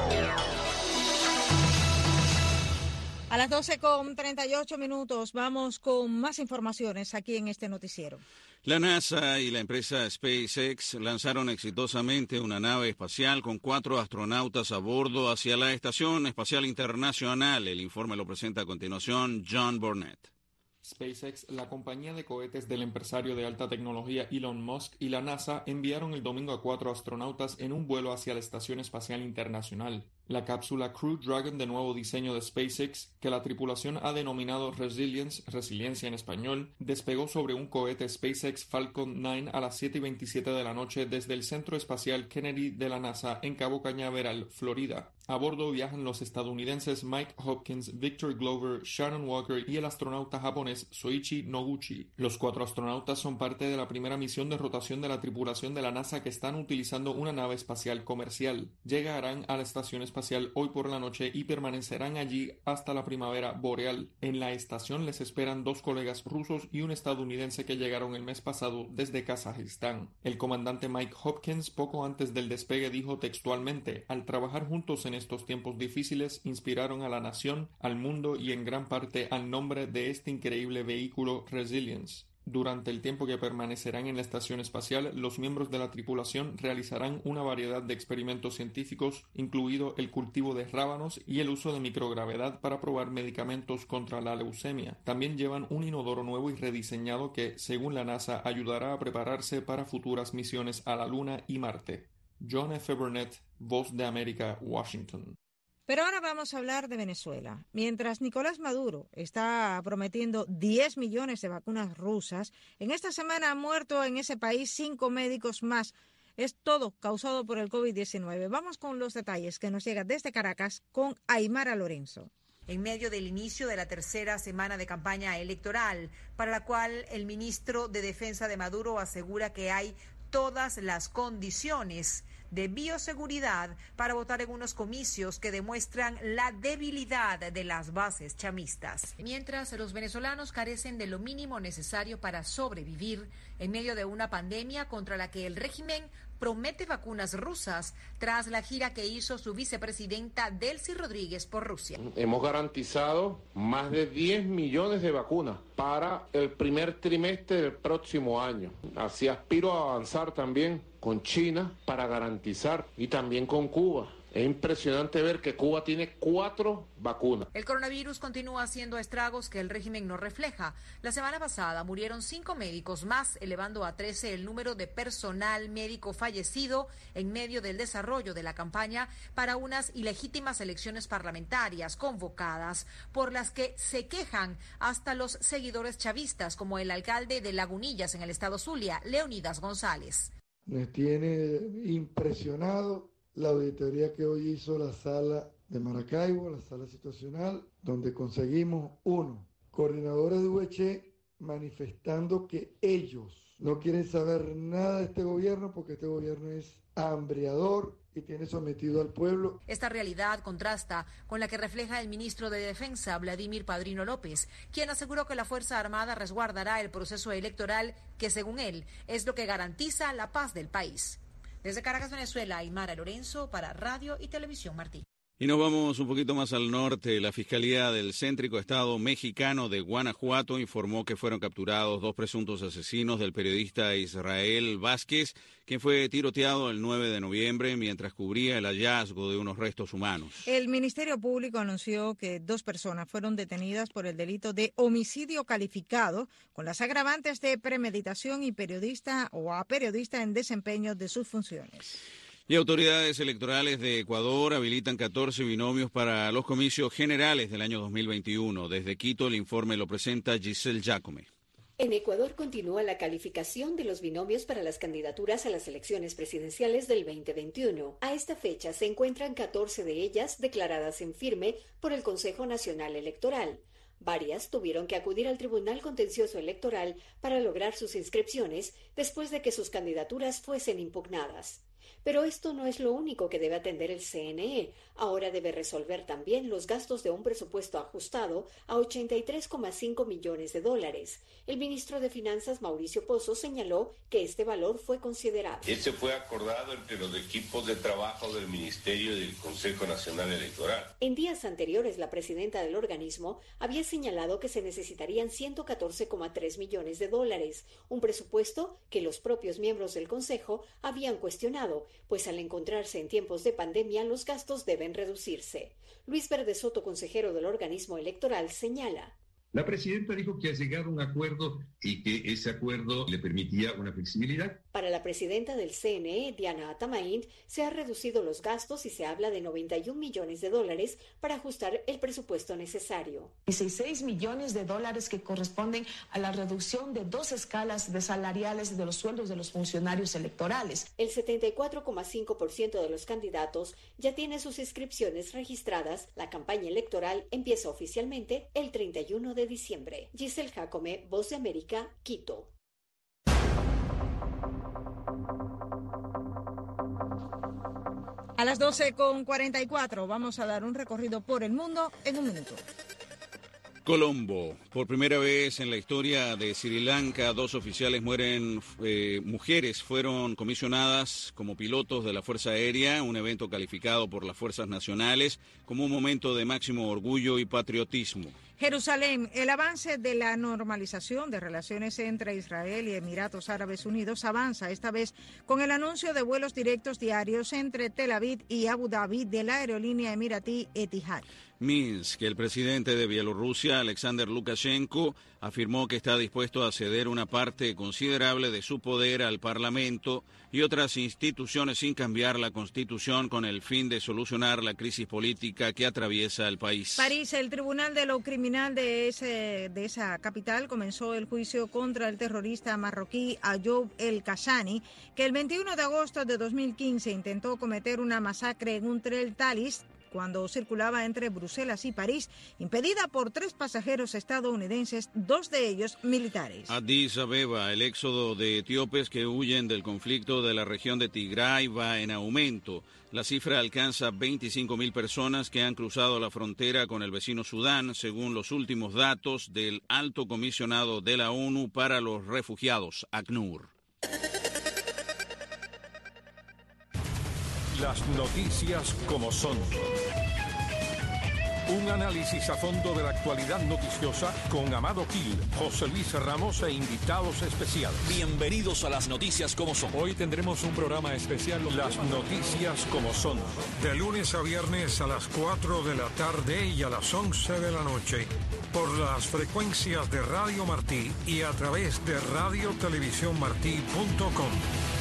A las doce con treinta y ocho minutos vamos con más informaciones aquí en este noticiero. La NASA y la empresa SpaceX lanzaron exitosamente una nave espacial con cuatro astronautas a bordo hacia la Estación Espacial Internacional. El informe lo presenta a continuación John Burnett. SpaceX, la compañía de cohetes del empresario de alta tecnología Elon Musk, y la NASA enviaron el domingo a cuatro astronautas en un vuelo hacia la Estación Espacial Internacional. La cápsula Crew Dragon de nuevo diseño de SpaceX, que la tripulación ha denominado Resilience, resiliencia en español, despegó sobre un cohete SpaceX Falcon nueve a las siete y veintisiete de la noche desde el Centro Espacial Kennedy de la NASA en Cabo Cañaveral, Florida. A bordo viajan los estadounidenses Mike Hopkins, Victor Glover, Shannon Walker y el astronauta japonés Soichi Noguchi. Los cuatro astronautas son parte de la primera misión de rotación de la tripulación de la NASA que están utilizando una nave espacial comercial. Llegarán a la estación espacial hoy por la noche y permanecerán allí hasta la primavera boreal. En la estación les esperan dos colegas rusos y un estadounidense que llegaron el mes pasado desde Kazajistán. El comandante Mike Hopkins poco antes del despegue dijo textualmente: al trabajar juntos en estos tiempos difíciles inspiraron a la nación, al mundo y en gran parte al nombre de este increíble vehículo Resilience. Durante el tiempo que permanecerán en la estación espacial, los miembros de la tripulación realizarán una variedad de experimentos científicos, incluido el cultivo de rábanos y el uso de microgravedad para probar medicamentos contra la leucemia. También llevan un inodoro nuevo y rediseñado que, según la NASA, ayudará a prepararse para futuras misiones a la Luna y Marte. John F. Burnett, Voz de América, Washington. Pero ahora vamos a hablar de Venezuela. Mientras Nicolás Maduro está prometiendo diez millones de vacunas rusas, en esta semana han muerto en ese país cinco médicos más. Es todo causado por el COVID diecinueve. Vamos con los detalles que nos llegan desde Caracas con Aymara Lorenzo. En medio del inicio de la tercera semana de campaña electoral, para la cual el ministro de Defensa de Maduro asegura que hay todas las condiciones de bioseguridad para votar en unos comicios que demuestran la debilidad de las bases chamistas. Mientras los venezolanos carecen de lo mínimo necesario para sobrevivir en medio de una pandemia contra la que el régimen promete vacunas rusas tras la gira que hizo su vicepresidenta Delcy Rodríguez por Rusia. Hemos garantizado más de diez millones de vacunas para el primer trimestre del próximo año. Así aspiro a avanzar también con China para garantizar y también con Cuba. Es impresionante ver que Cuba tiene cuatro vacunas. El coronavirus continúa haciendo estragos que el régimen no refleja. La semana pasada murieron cinco médicos más, elevando a trece el número de personal médico fallecido en medio del desarrollo de la campaña para unas ilegítimas elecciones parlamentarias convocadas, por las que se quejan hasta los seguidores chavistas, como el alcalde de Lagunillas en el estado Zulia, Leonidas González. Nos tiene impresionado la auditoría que hoy hizo la sala de Maracaibo, la sala situacional, donde conseguimos, uno, coordinadores de U H manifestando que ellos no quieren saber nada de este gobierno porque este gobierno es hambriador y tiene sometido al pueblo. Esta realidad contrasta con la que refleja el ministro de Defensa, Vladimir Padrino López, quien aseguró que la Fuerza Armada resguardará el proceso electoral que, según él, es lo que garantiza la paz del país. Desde Caracas, Venezuela, Aymara Lorenzo para Radio y Televisión Martí. Y nos vamos un poquito más al norte. La Fiscalía del céntrico estado mexicano de Guanajuato informó que fueron capturados dos presuntos asesinos del periodista Israel Vázquez, quien fue tiroteado el nueve de noviembre mientras cubría el hallazgo de unos restos humanos. El Ministerio Público anunció que dos personas fueron detenidas por el delito de homicidio calificado, con las agravantes de premeditación y periodista o a periodista en desempeño de sus funciones. Y autoridades electorales de Ecuador habilitan catorce binomios para los comicios generales del año dos mil veintiuno. Desde Quito el informe lo presenta Giselle Jacome. En Ecuador continúa la calificación de los binomios para las candidaturas a las elecciones presidenciales del veinte veintiuno. A esta fecha se encuentran catorce de ellas declaradas en firme por el Consejo Nacional Electoral. Varias tuvieron que acudir al Tribunal Contencioso Electoral para lograr sus inscripciones después de que sus candidaturas fuesen impugnadas. Pero esto no es lo único que debe atender el C N E. Ahora debe resolver también los gastos de un presupuesto ajustado a ochenta y tres coma cinco millones de dólares. El ministro de Finanzas, Mauricio Pozo, señaló que este valor fue considerado. Este fue acordado entre los equipos de trabajo del Ministerio y del Consejo Nacional Electoral. En días anteriores, la presidenta del organismo había señalado que se necesitarían ciento catorce coma tres millones de dólares, un presupuesto que los propios miembros del Consejo habían cuestionado, pues al encontrarse en tiempos de pandemia los gastos deben reducirse. Luis Verde Soto, consejero del organismo electoral, señala. La presidenta dijo que ha llegado a un acuerdo y que ese acuerdo le permitía una flexibilidad. Para la presidenta del C N E, Diana Atamaint, se han reducido los gastos y se habla de noventa y un millones de dólares para ajustar el presupuesto necesario. dieciséis millones de dólares que corresponden a la reducción de dos escalas de salariales de los sueldos de los funcionarios electorales. El setenta y cuatro coma cinco por ciento de los candidatos ya tiene sus inscripciones registradas. La campaña electoral empieza oficialmente el treinta y uno de diciembre. Giselle Jacome, Voz de América, Quito. A las doce con cuarenta y cuatro vamos a dar un recorrido por el mundo en un minuto. Colombo. Por primera vez en la historia de Sri Lanka, dos oficiales mueren, eh, mujeres fueron comisionadas como pilotos de la Fuerza Aérea, un evento calificado por las fuerzas nacionales como un momento de máximo orgullo y patriotismo. Jerusalén, el avance de la normalización de relaciones entre Israel y Emiratos Árabes Unidos avanza, esta vez con el anuncio de vuelos directos diarios entre Tel Aviv y Abu Dhabi de la aerolínea emiratí Etihad. Minsk, el presidente de Bielorrusia, Alexander Lukashenko, afirmó que está dispuesto a ceder una parte considerable de su poder al Parlamento y otras instituciones sin cambiar la Constitución con el fin de solucionar la crisis política que atraviesa el país. París, el Tribunal de lo Criminal de, ese, de esa capital comenzó el juicio contra el terrorista marroquí Ayoub El Kashani, que el veintiuno de agosto de dos mil quince intentó cometer una masacre en un tren Thalys cuando circulaba entre Bruselas y París, impedida por tres pasajeros estadounidenses, dos de ellos militares. Addis Abeba, el éxodo de etíopes que huyen del conflicto de la región de Tigray va en aumento. La cifra alcanza veinticinco mil personas que han cruzado la frontera con el vecino Sudán, según los últimos datos del Alto Comisionado de la ONU para los Refugiados, ACNUR. Las noticias como son. Un análisis a fondo de la actualidad noticiosa con Amado Gil, José Luis Ramos e invitados especiales. Bienvenidos a las noticias como son. Hoy tendremos un programa especial. Las noticias como son. De lunes a viernes a las cuatro de la tarde y a las once de la noche. Por las frecuencias de Radio Martí y a través de radio televisión martí punto com.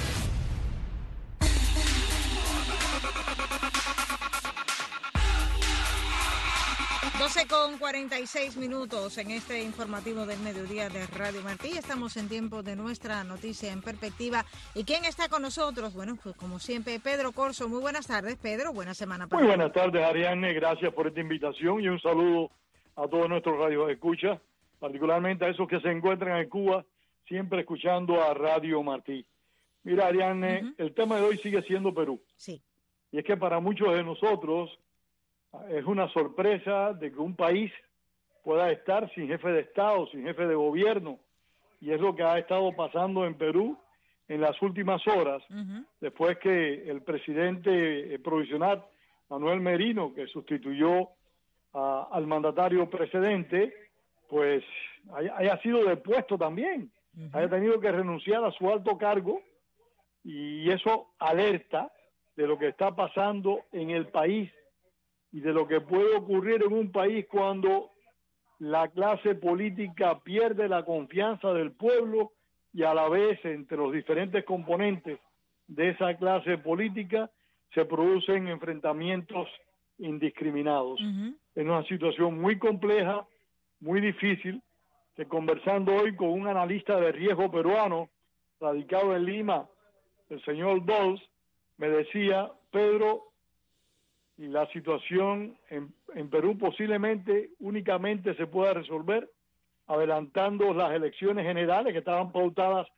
doce con cuarenta y seis minutos en este informativo del mediodía de Radio Martí. Estamos en tiempo de nuestra noticia en perspectiva. ¿Y quién está con nosotros? Bueno, pues como siempre, Pedro Corso. Muy buenas tardes, Pedro. Buena semana para Muy buenas tardes, Ariane. Gracias por esta invitación y un saludo a todos nuestros radios de escucha, particularmente a esos que se encuentran en Cuba, siempre escuchando a Radio Martí. Mira, Ariane, uh-huh. el tema de hoy sigue siendo Perú. Sí. Y es que para muchos de nosotros es una sorpresa de que un país pueda estar sin jefe de Estado, sin jefe de gobierno, y es lo que ha estado pasando en Perú en las últimas horas, uh-huh. después que el presidente provisional, Manuel Merino, que sustituyó a, al mandatario precedente, pues haya, haya sido depuesto también, uh-huh. haya tenido que renunciar a su alto cargo, y eso alerta de lo que está pasando en el país y de lo que puede ocurrir en un país cuando la clase política pierde la confianza del pueblo y a la vez entre los diferentes componentes de esa clase política se producen enfrentamientos indiscriminados. Uh-huh. Es una situación muy compleja, muy difícil, que conversando hoy con un analista de riesgo peruano radicado en Lima, el señor Dols, me decía, Pedro, y la situación en, en Perú posiblemente únicamente se pueda resolver adelantando las elecciones generales que estaban pautadas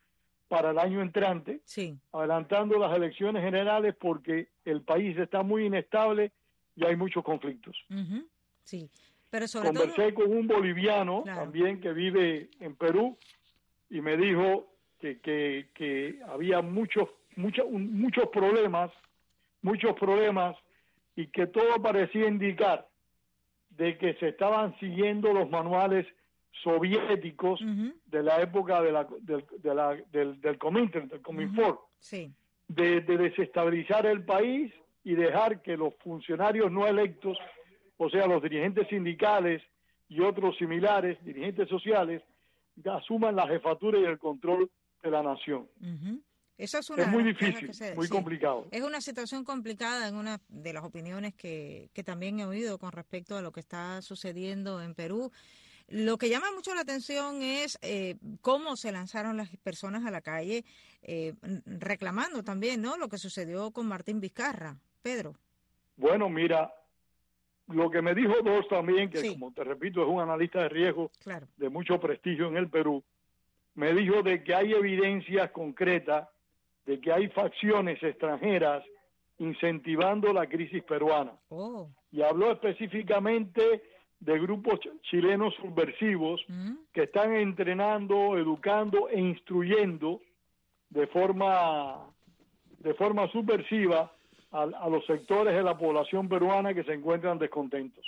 para el año entrante, sí. adelantando las elecciones generales porque el país está muy inestable y hay muchos conflictos. Uh-huh. Sí, pero sobre Conversé todo... con un boliviano claro. también que vive en Perú y me dijo que, que, que había muchos, muchos, muchos problemas, muchos problemas y que todo parecía indicar de que se estaban siguiendo los manuales soviéticos uh-huh. de la época de la, del, de la, del, del Comintern, del Cominform, uh-huh. sí. de, de desestabilizar el país y dejar que los funcionarios no electos, o sea, los dirigentes sindicales y otros similares, dirigentes sociales, asuman la jefatura y el control de la nación. Uh-huh. Eso es, una, es muy difícil, se, muy sí, complicado. Es una situación complicada en una de las opiniones que, que también he oído con respecto a lo que está sucediendo en Perú. Lo que llama mucho la atención es eh, cómo se lanzaron las personas a la calle eh, reclamando también, ¿no? Lo que sucedió con Martín Vizcarra. Pedro. Bueno, mira, lo que me dijo Dos también, que sí. como te repito, es un analista de riesgo claro. de mucho prestigio en el Perú, me dijo de que hay evidencias concretas de que hay facciones extranjeras incentivando la crisis peruana. Oh. Y habló específicamente de grupos chilenos subversivos ¿Mm? que están entrenando, educando e instruyendo de forma, de forma subversiva a, a los sectores de la población peruana que se encuentran descontentos.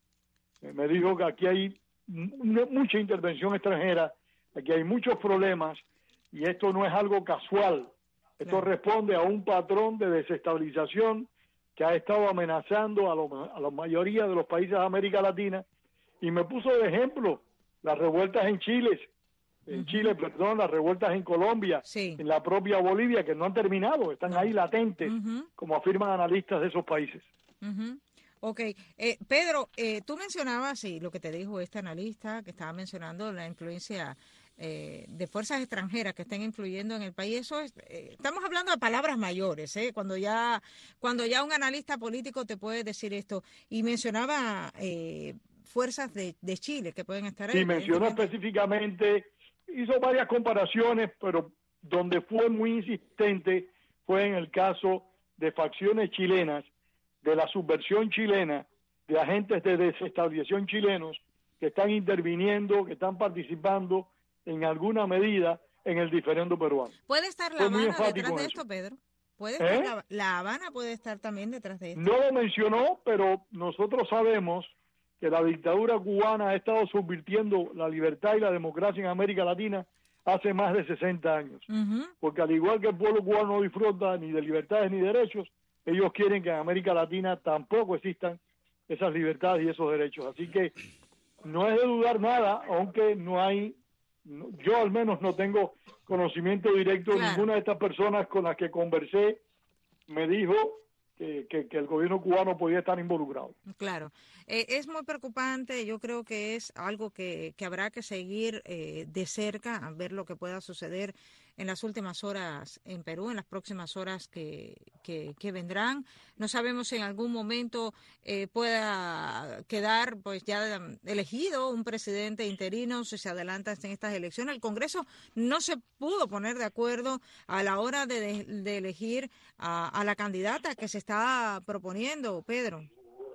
Eh, me dijo que aquí hay m- mucha intervención extranjera, aquí hay muchos problemas y esto no es algo casual. Esto claro. responde a un patrón de desestabilización que ha estado amenazando a, lo, a la mayoría de los países de América Latina, y me puso de ejemplo las revueltas en Chile, en uh-huh. Chile, perdón, las revueltas en Colombia, sí. en la propia Bolivia, que no han terminado, están no. ahí latentes, uh-huh. como afirman analistas de esos países. Uh-huh. Ok, eh, Pedro, eh, tú mencionabas, y lo que te dijo este analista, que estaba mencionando la influencia Eh, de fuerzas extranjeras que estén influyendo en el país. Eso es, eh, estamos hablando de palabras mayores, ¿eh? cuando ya cuando ya un analista político te puede decir esto. Y mencionaba eh, fuerzas de, de Chile que pueden estar ahí. Sí, mencionó específicamente, hizo varias comparaciones, pero donde fue muy insistente fue en el caso de facciones chilenas, de la subversión chilena, de agentes de desestabilización chilenos que están interviniendo, que están participando en alguna medida en el diferendo peruano. ¿Puede estar La Habana detrás de esto, Pedro? ¿Puede estar ¿Eh? la, la Habana puede estar también detrás de esto? No lo mencionó, pero nosotros sabemos que la dictadura cubana ha estado subvirtiendo la libertad y la democracia en América Latina hace más de sesenta años. Uh-huh. Porque al igual que el pueblo cubano no disfruta ni de libertades ni derechos, ellos quieren que en América Latina tampoco existan esas libertades y esos derechos. Así que no es de dudar nada, aunque no hay... Yo al menos no tengo conocimiento directo. Claro. Ninguna de estas personas con las que conversé me dijo que, que, que el gobierno cubano podía estar involucrado. Claro, eh, es muy preocupante. Yo creo que es algo que, que habrá que seguir eh, de cerca, a ver lo que pueda suceder en las últimas horas en Perú, en las próximas horas que, que, que vendrán. No sabemos si en algún momento eh, pueda quedar pues ya elegido un presidente interino, si se adelantan en estas elecciones. El Congreso no se pudo poner de acuerdo a la hora de, de, de elegir a, a la candidata que se está proponiendo, Pedro.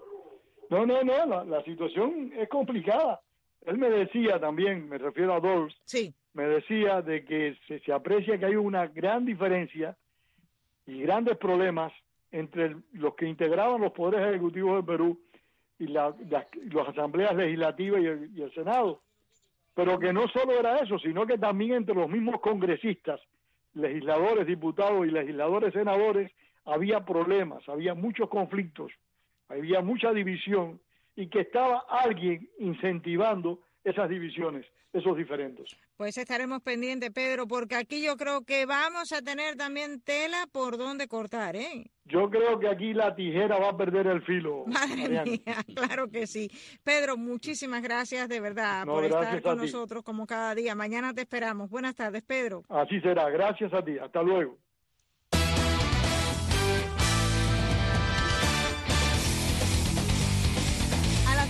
No, no, no, la, la situación es complicada. Él me decía también, me refiero a Dols, sí. me decía de que se, se aprecia que hay una gran diferencia y grandes problemas entre el, los que integraban los poderes ejecutivos de Perú y la, las, las asambleas legislativas y el, y el Senado, pero que no solo era eso, sino que también entre los mismos congresistas, legisladores, diputados y legisladores senadores, había problemas, había muchos conflictos, había mucha división, y que estaba alguien incentivando esas divisiones, esos diferendos. Pues estaremos pendientes, Pedro, porque aquí yo creo que vamos a tener también tela por donde cortar, ¿eh? Yo creo que aquí la tijera va a perder el filo. Madre Mariana. mía, claro que sí. Pedro, muchísimas gracias de verdad no, por estar con ti. nosotros como cada día. Mañana te esperamos. Buenas tardes, Pedro. Así será. Gracias a ti. Hasta luego.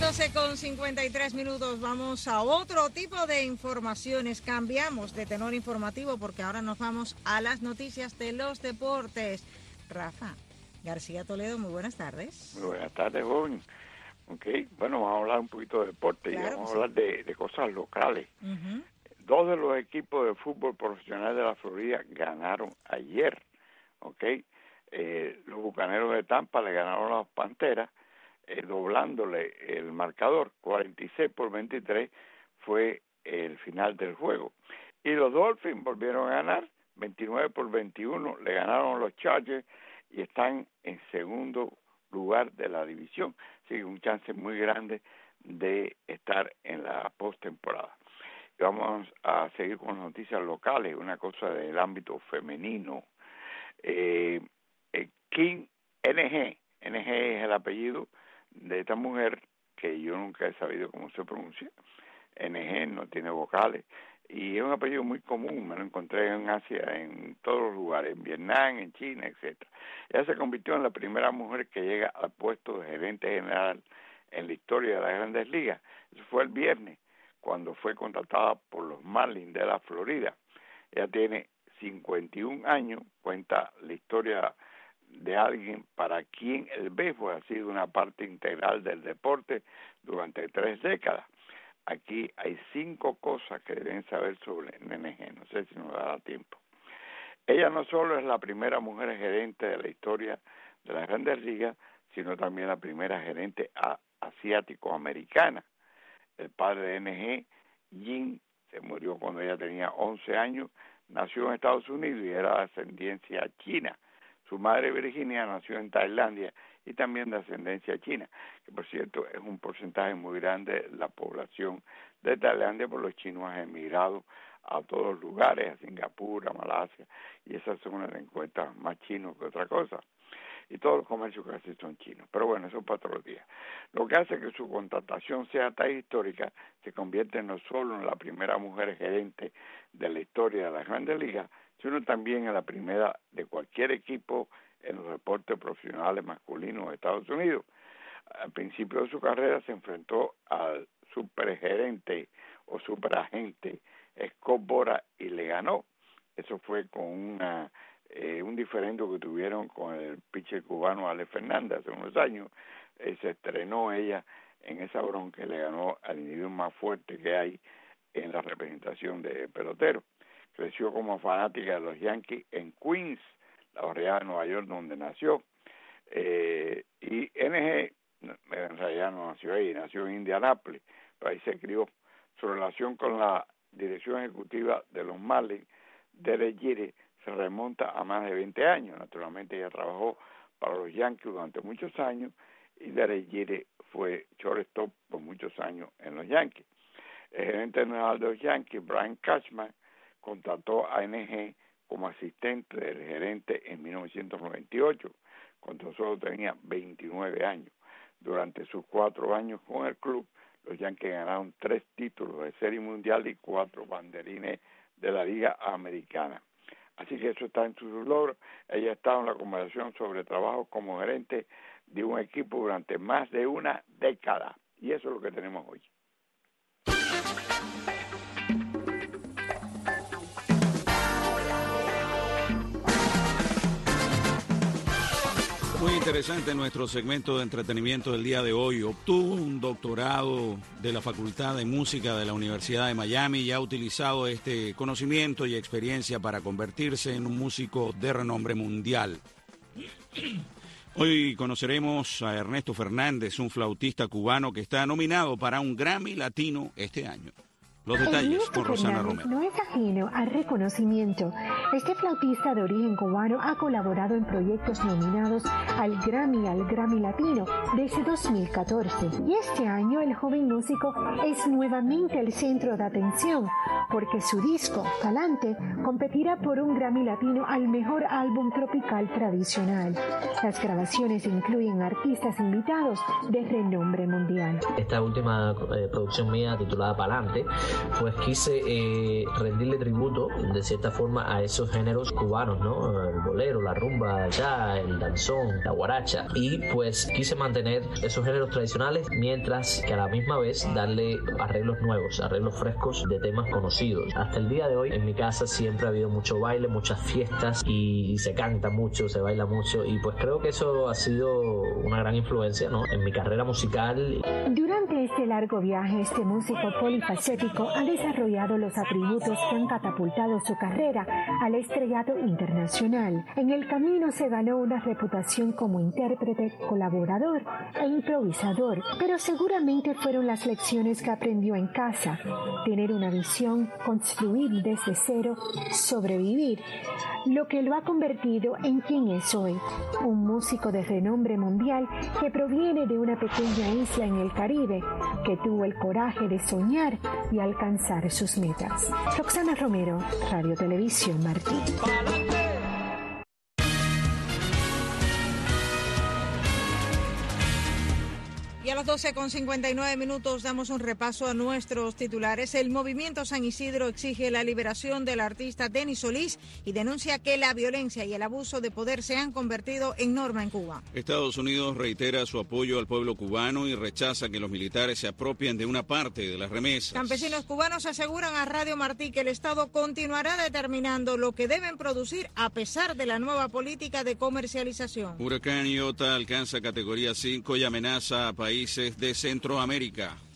doce con cincuenta y tres minutos, vamos a otro tipo de informaciones. Cambiamos de tenor informativo porque ahora nos vamos a las noticias de los deportes. Rafa García Toledo, muy buenas tardes. Muy buenas tardes, joven. Ok, bueno, vamos a hablar un poquito de deporte, claro, y vamos sí. a hablar de, de cosas locales. Uh-huh. Dos de los equipos de fútbol profesional de la Florida ganaron ayer, ok. Eh, los Bucaneros de Tampa le ganaron a las Panteras, eh, doblándole el marcador. Cuarenta y seis por veintitrés fue el final del juego. Y los Dolphins volvieron a ganar, veintinueve por veintiuno, le ganaron los Chargers y están en segundo lugar de la división. Así que un chance muy grande de estar en la postemporada. Y vamos a seguir con las noticias locales, una cosa del ámbito femenino. Eh, eh, Kim N G, N G es el apellido de esta mujer que yo nunca he sabido cómo se pronuncia. N G no tiene vocales y es un apellido muy común, me lo encontré en Asia, en todos los lugares, en Vietnam, en China, etcétera. Ella se convirtió en la primera mujer que llega al puesto de gerente general en la historia de las Grandes Ligas. Eso fue el viernes, cuando fue contratada por los Marlins de la Florida. Ella tiene cincuenta y un años, cuenta la historia de alguien para quien el béisbol ha sido una parte integral del deporte durante tres décadas. Aquí hay cinco cosas que deben saber sobre N G, no sé si nos dará tiempo. Ella no solo es la primera mujer gerente de la historia de las Grandes Ligas, sino también la primera gerente asiático-americana. El padre de N G, Jin, se murió cuando ella tenía once años, nació en Estados Unidos y era de ascendencia china. Su madre, Virginia, nació en Tailandia y también de ascendencia china, que por cierto es un porcentaje muy grande de la población de Tailandia, por los chinos han emigrado a todos los lugares, a Singapur, a Malasia, y esas son unas encuestas más chinos que otra cosa. Y todos los comercios casi son chinos. Pero bueno, eso es para otros días. Lo que hace que su contratación sea tan histórica, se convierte no solo en la primera mujer gerente de la historia de las Grandes Ligas, sino también en la primera de cualquier equipo en los deportes profesionales masculinos de Estados Unidos. Al principio de su carrera se enfrentó al supergerente o superagente Scott Boras y le ganó. Eso fue con una eh, un diferendo que tuvieron con el pitcher cubano Alex Fernández hace unos años. Eh, se estrenó ella en esa bronca y le ganó al individuo más fuerte que hay en la representación de peloteros. Creció como fanática de los Yankees en Queens, la barriada de Nueva York donde nació. Eh, y N G, en realidad no nació ahí, nació en Indianápolis, pero ahí se crió. Su relación con la dirección ejecutiva de los Marlins, Derek Jeter, se remonta a más de veinte años. Naturalmente ella trabajó para los Yankees durante muchos años y Derek Jeter fue shortstop por muchos años en los Yankees. El gerente general de los Yankees, Brian Cashman, contrató a N G como asistente del gerente en mil novecientos noventa y ocho, cuando solo tenía veintinueve años. Durante sus cuatro años con el club, los Yankees ganaron tres títulos de Serie Mundial y cuatro banderines de la Liga Americana. Así que eso está en sus logros. Ella ha estado en la conversación sobre trabajo como gerente de un equipo durante más de una década. Y eso es lo que tenemos hoy. Muy interesante nuestro segmento de entretenimiento del día de hoy. Obtuvo un doctorado de la Facultad de Música de la Universidad de Miami y ha utilizado este conocimiento y experiencia para convertirse en un músico de renombre mundial. Hoy conoceremos a Ernesto Fernández, un flautista cubano que está nominado para un Grammy Latino este año. Los detalles con Rosana Romero. No es ajeno al reconocimiento. Este flautista de origen cubano ha colaborado en proyectos nominados al Grammy al Grammy Latino desde dos mil catorce. Y este año el joven músico es nuevamente el centro de atención porque su disco, Talante, competirá por un Grammy Latino al mejor álbum tropical tradicional. Las grabaciones incluyen artistas invitados de renombre mundial. Esta última eh, producción mía titulada Palante pues quise eh, rendirle tributo de cierta forma a esos géneros cubanos, ¿no? El bolero, la rumba, ya, el danzón, la guaracha, y pues quise mantener esos géneros tradicionales mientras que a la misma vez darle arreglos nuevos, arreglos frescos de temas conocidos. Hasta el día de hoy en mi casa siempre ha habido mucho baile, muchas fiestas y se canta mucho, se baila mucho, y pues creo que eso ha sido una gran influencia, ¿no?, en mi carrera musical. Durante este largo viaje, este músico polifacético ha desarrollado los atributos que han catapultado su carrera al estrellato internacional. En el camino se ganó una reputación como intérprete, colaborador e improvisador, pero seguramente fueron las lecciones que aprendió en casa: tener una visión, construir desde cero, sobrevivir, lo que lo ha convertido en quien es hoy, un músico de renombre mundial que proviene de una pequeña isla en el Caribe, que tuvo el coraje de soñar y alcanzar sus metas. Roxana Romero, Radio Televisión Martí. Y a las doce con cincuenta y nueve minutos damos un repaso a nuestros titulares. El movimiento San Isidro exige la liberación del artista Denis Solís y denuncia que la violencia y el abuso de poder se han convertido en norma en Cuba. Estados Unidos reitera su apoyo al pueblo cubano y rechaza que los militares se apropien de una parte de las remesas. Campesinos cubanos aseguran a Radio Martí que el Estado continuará determinando lo que deben producir a pesar de la nueva política de comercialización. Huracán Iota alcanza categoría cinco y amenaza a países de Centroamérica.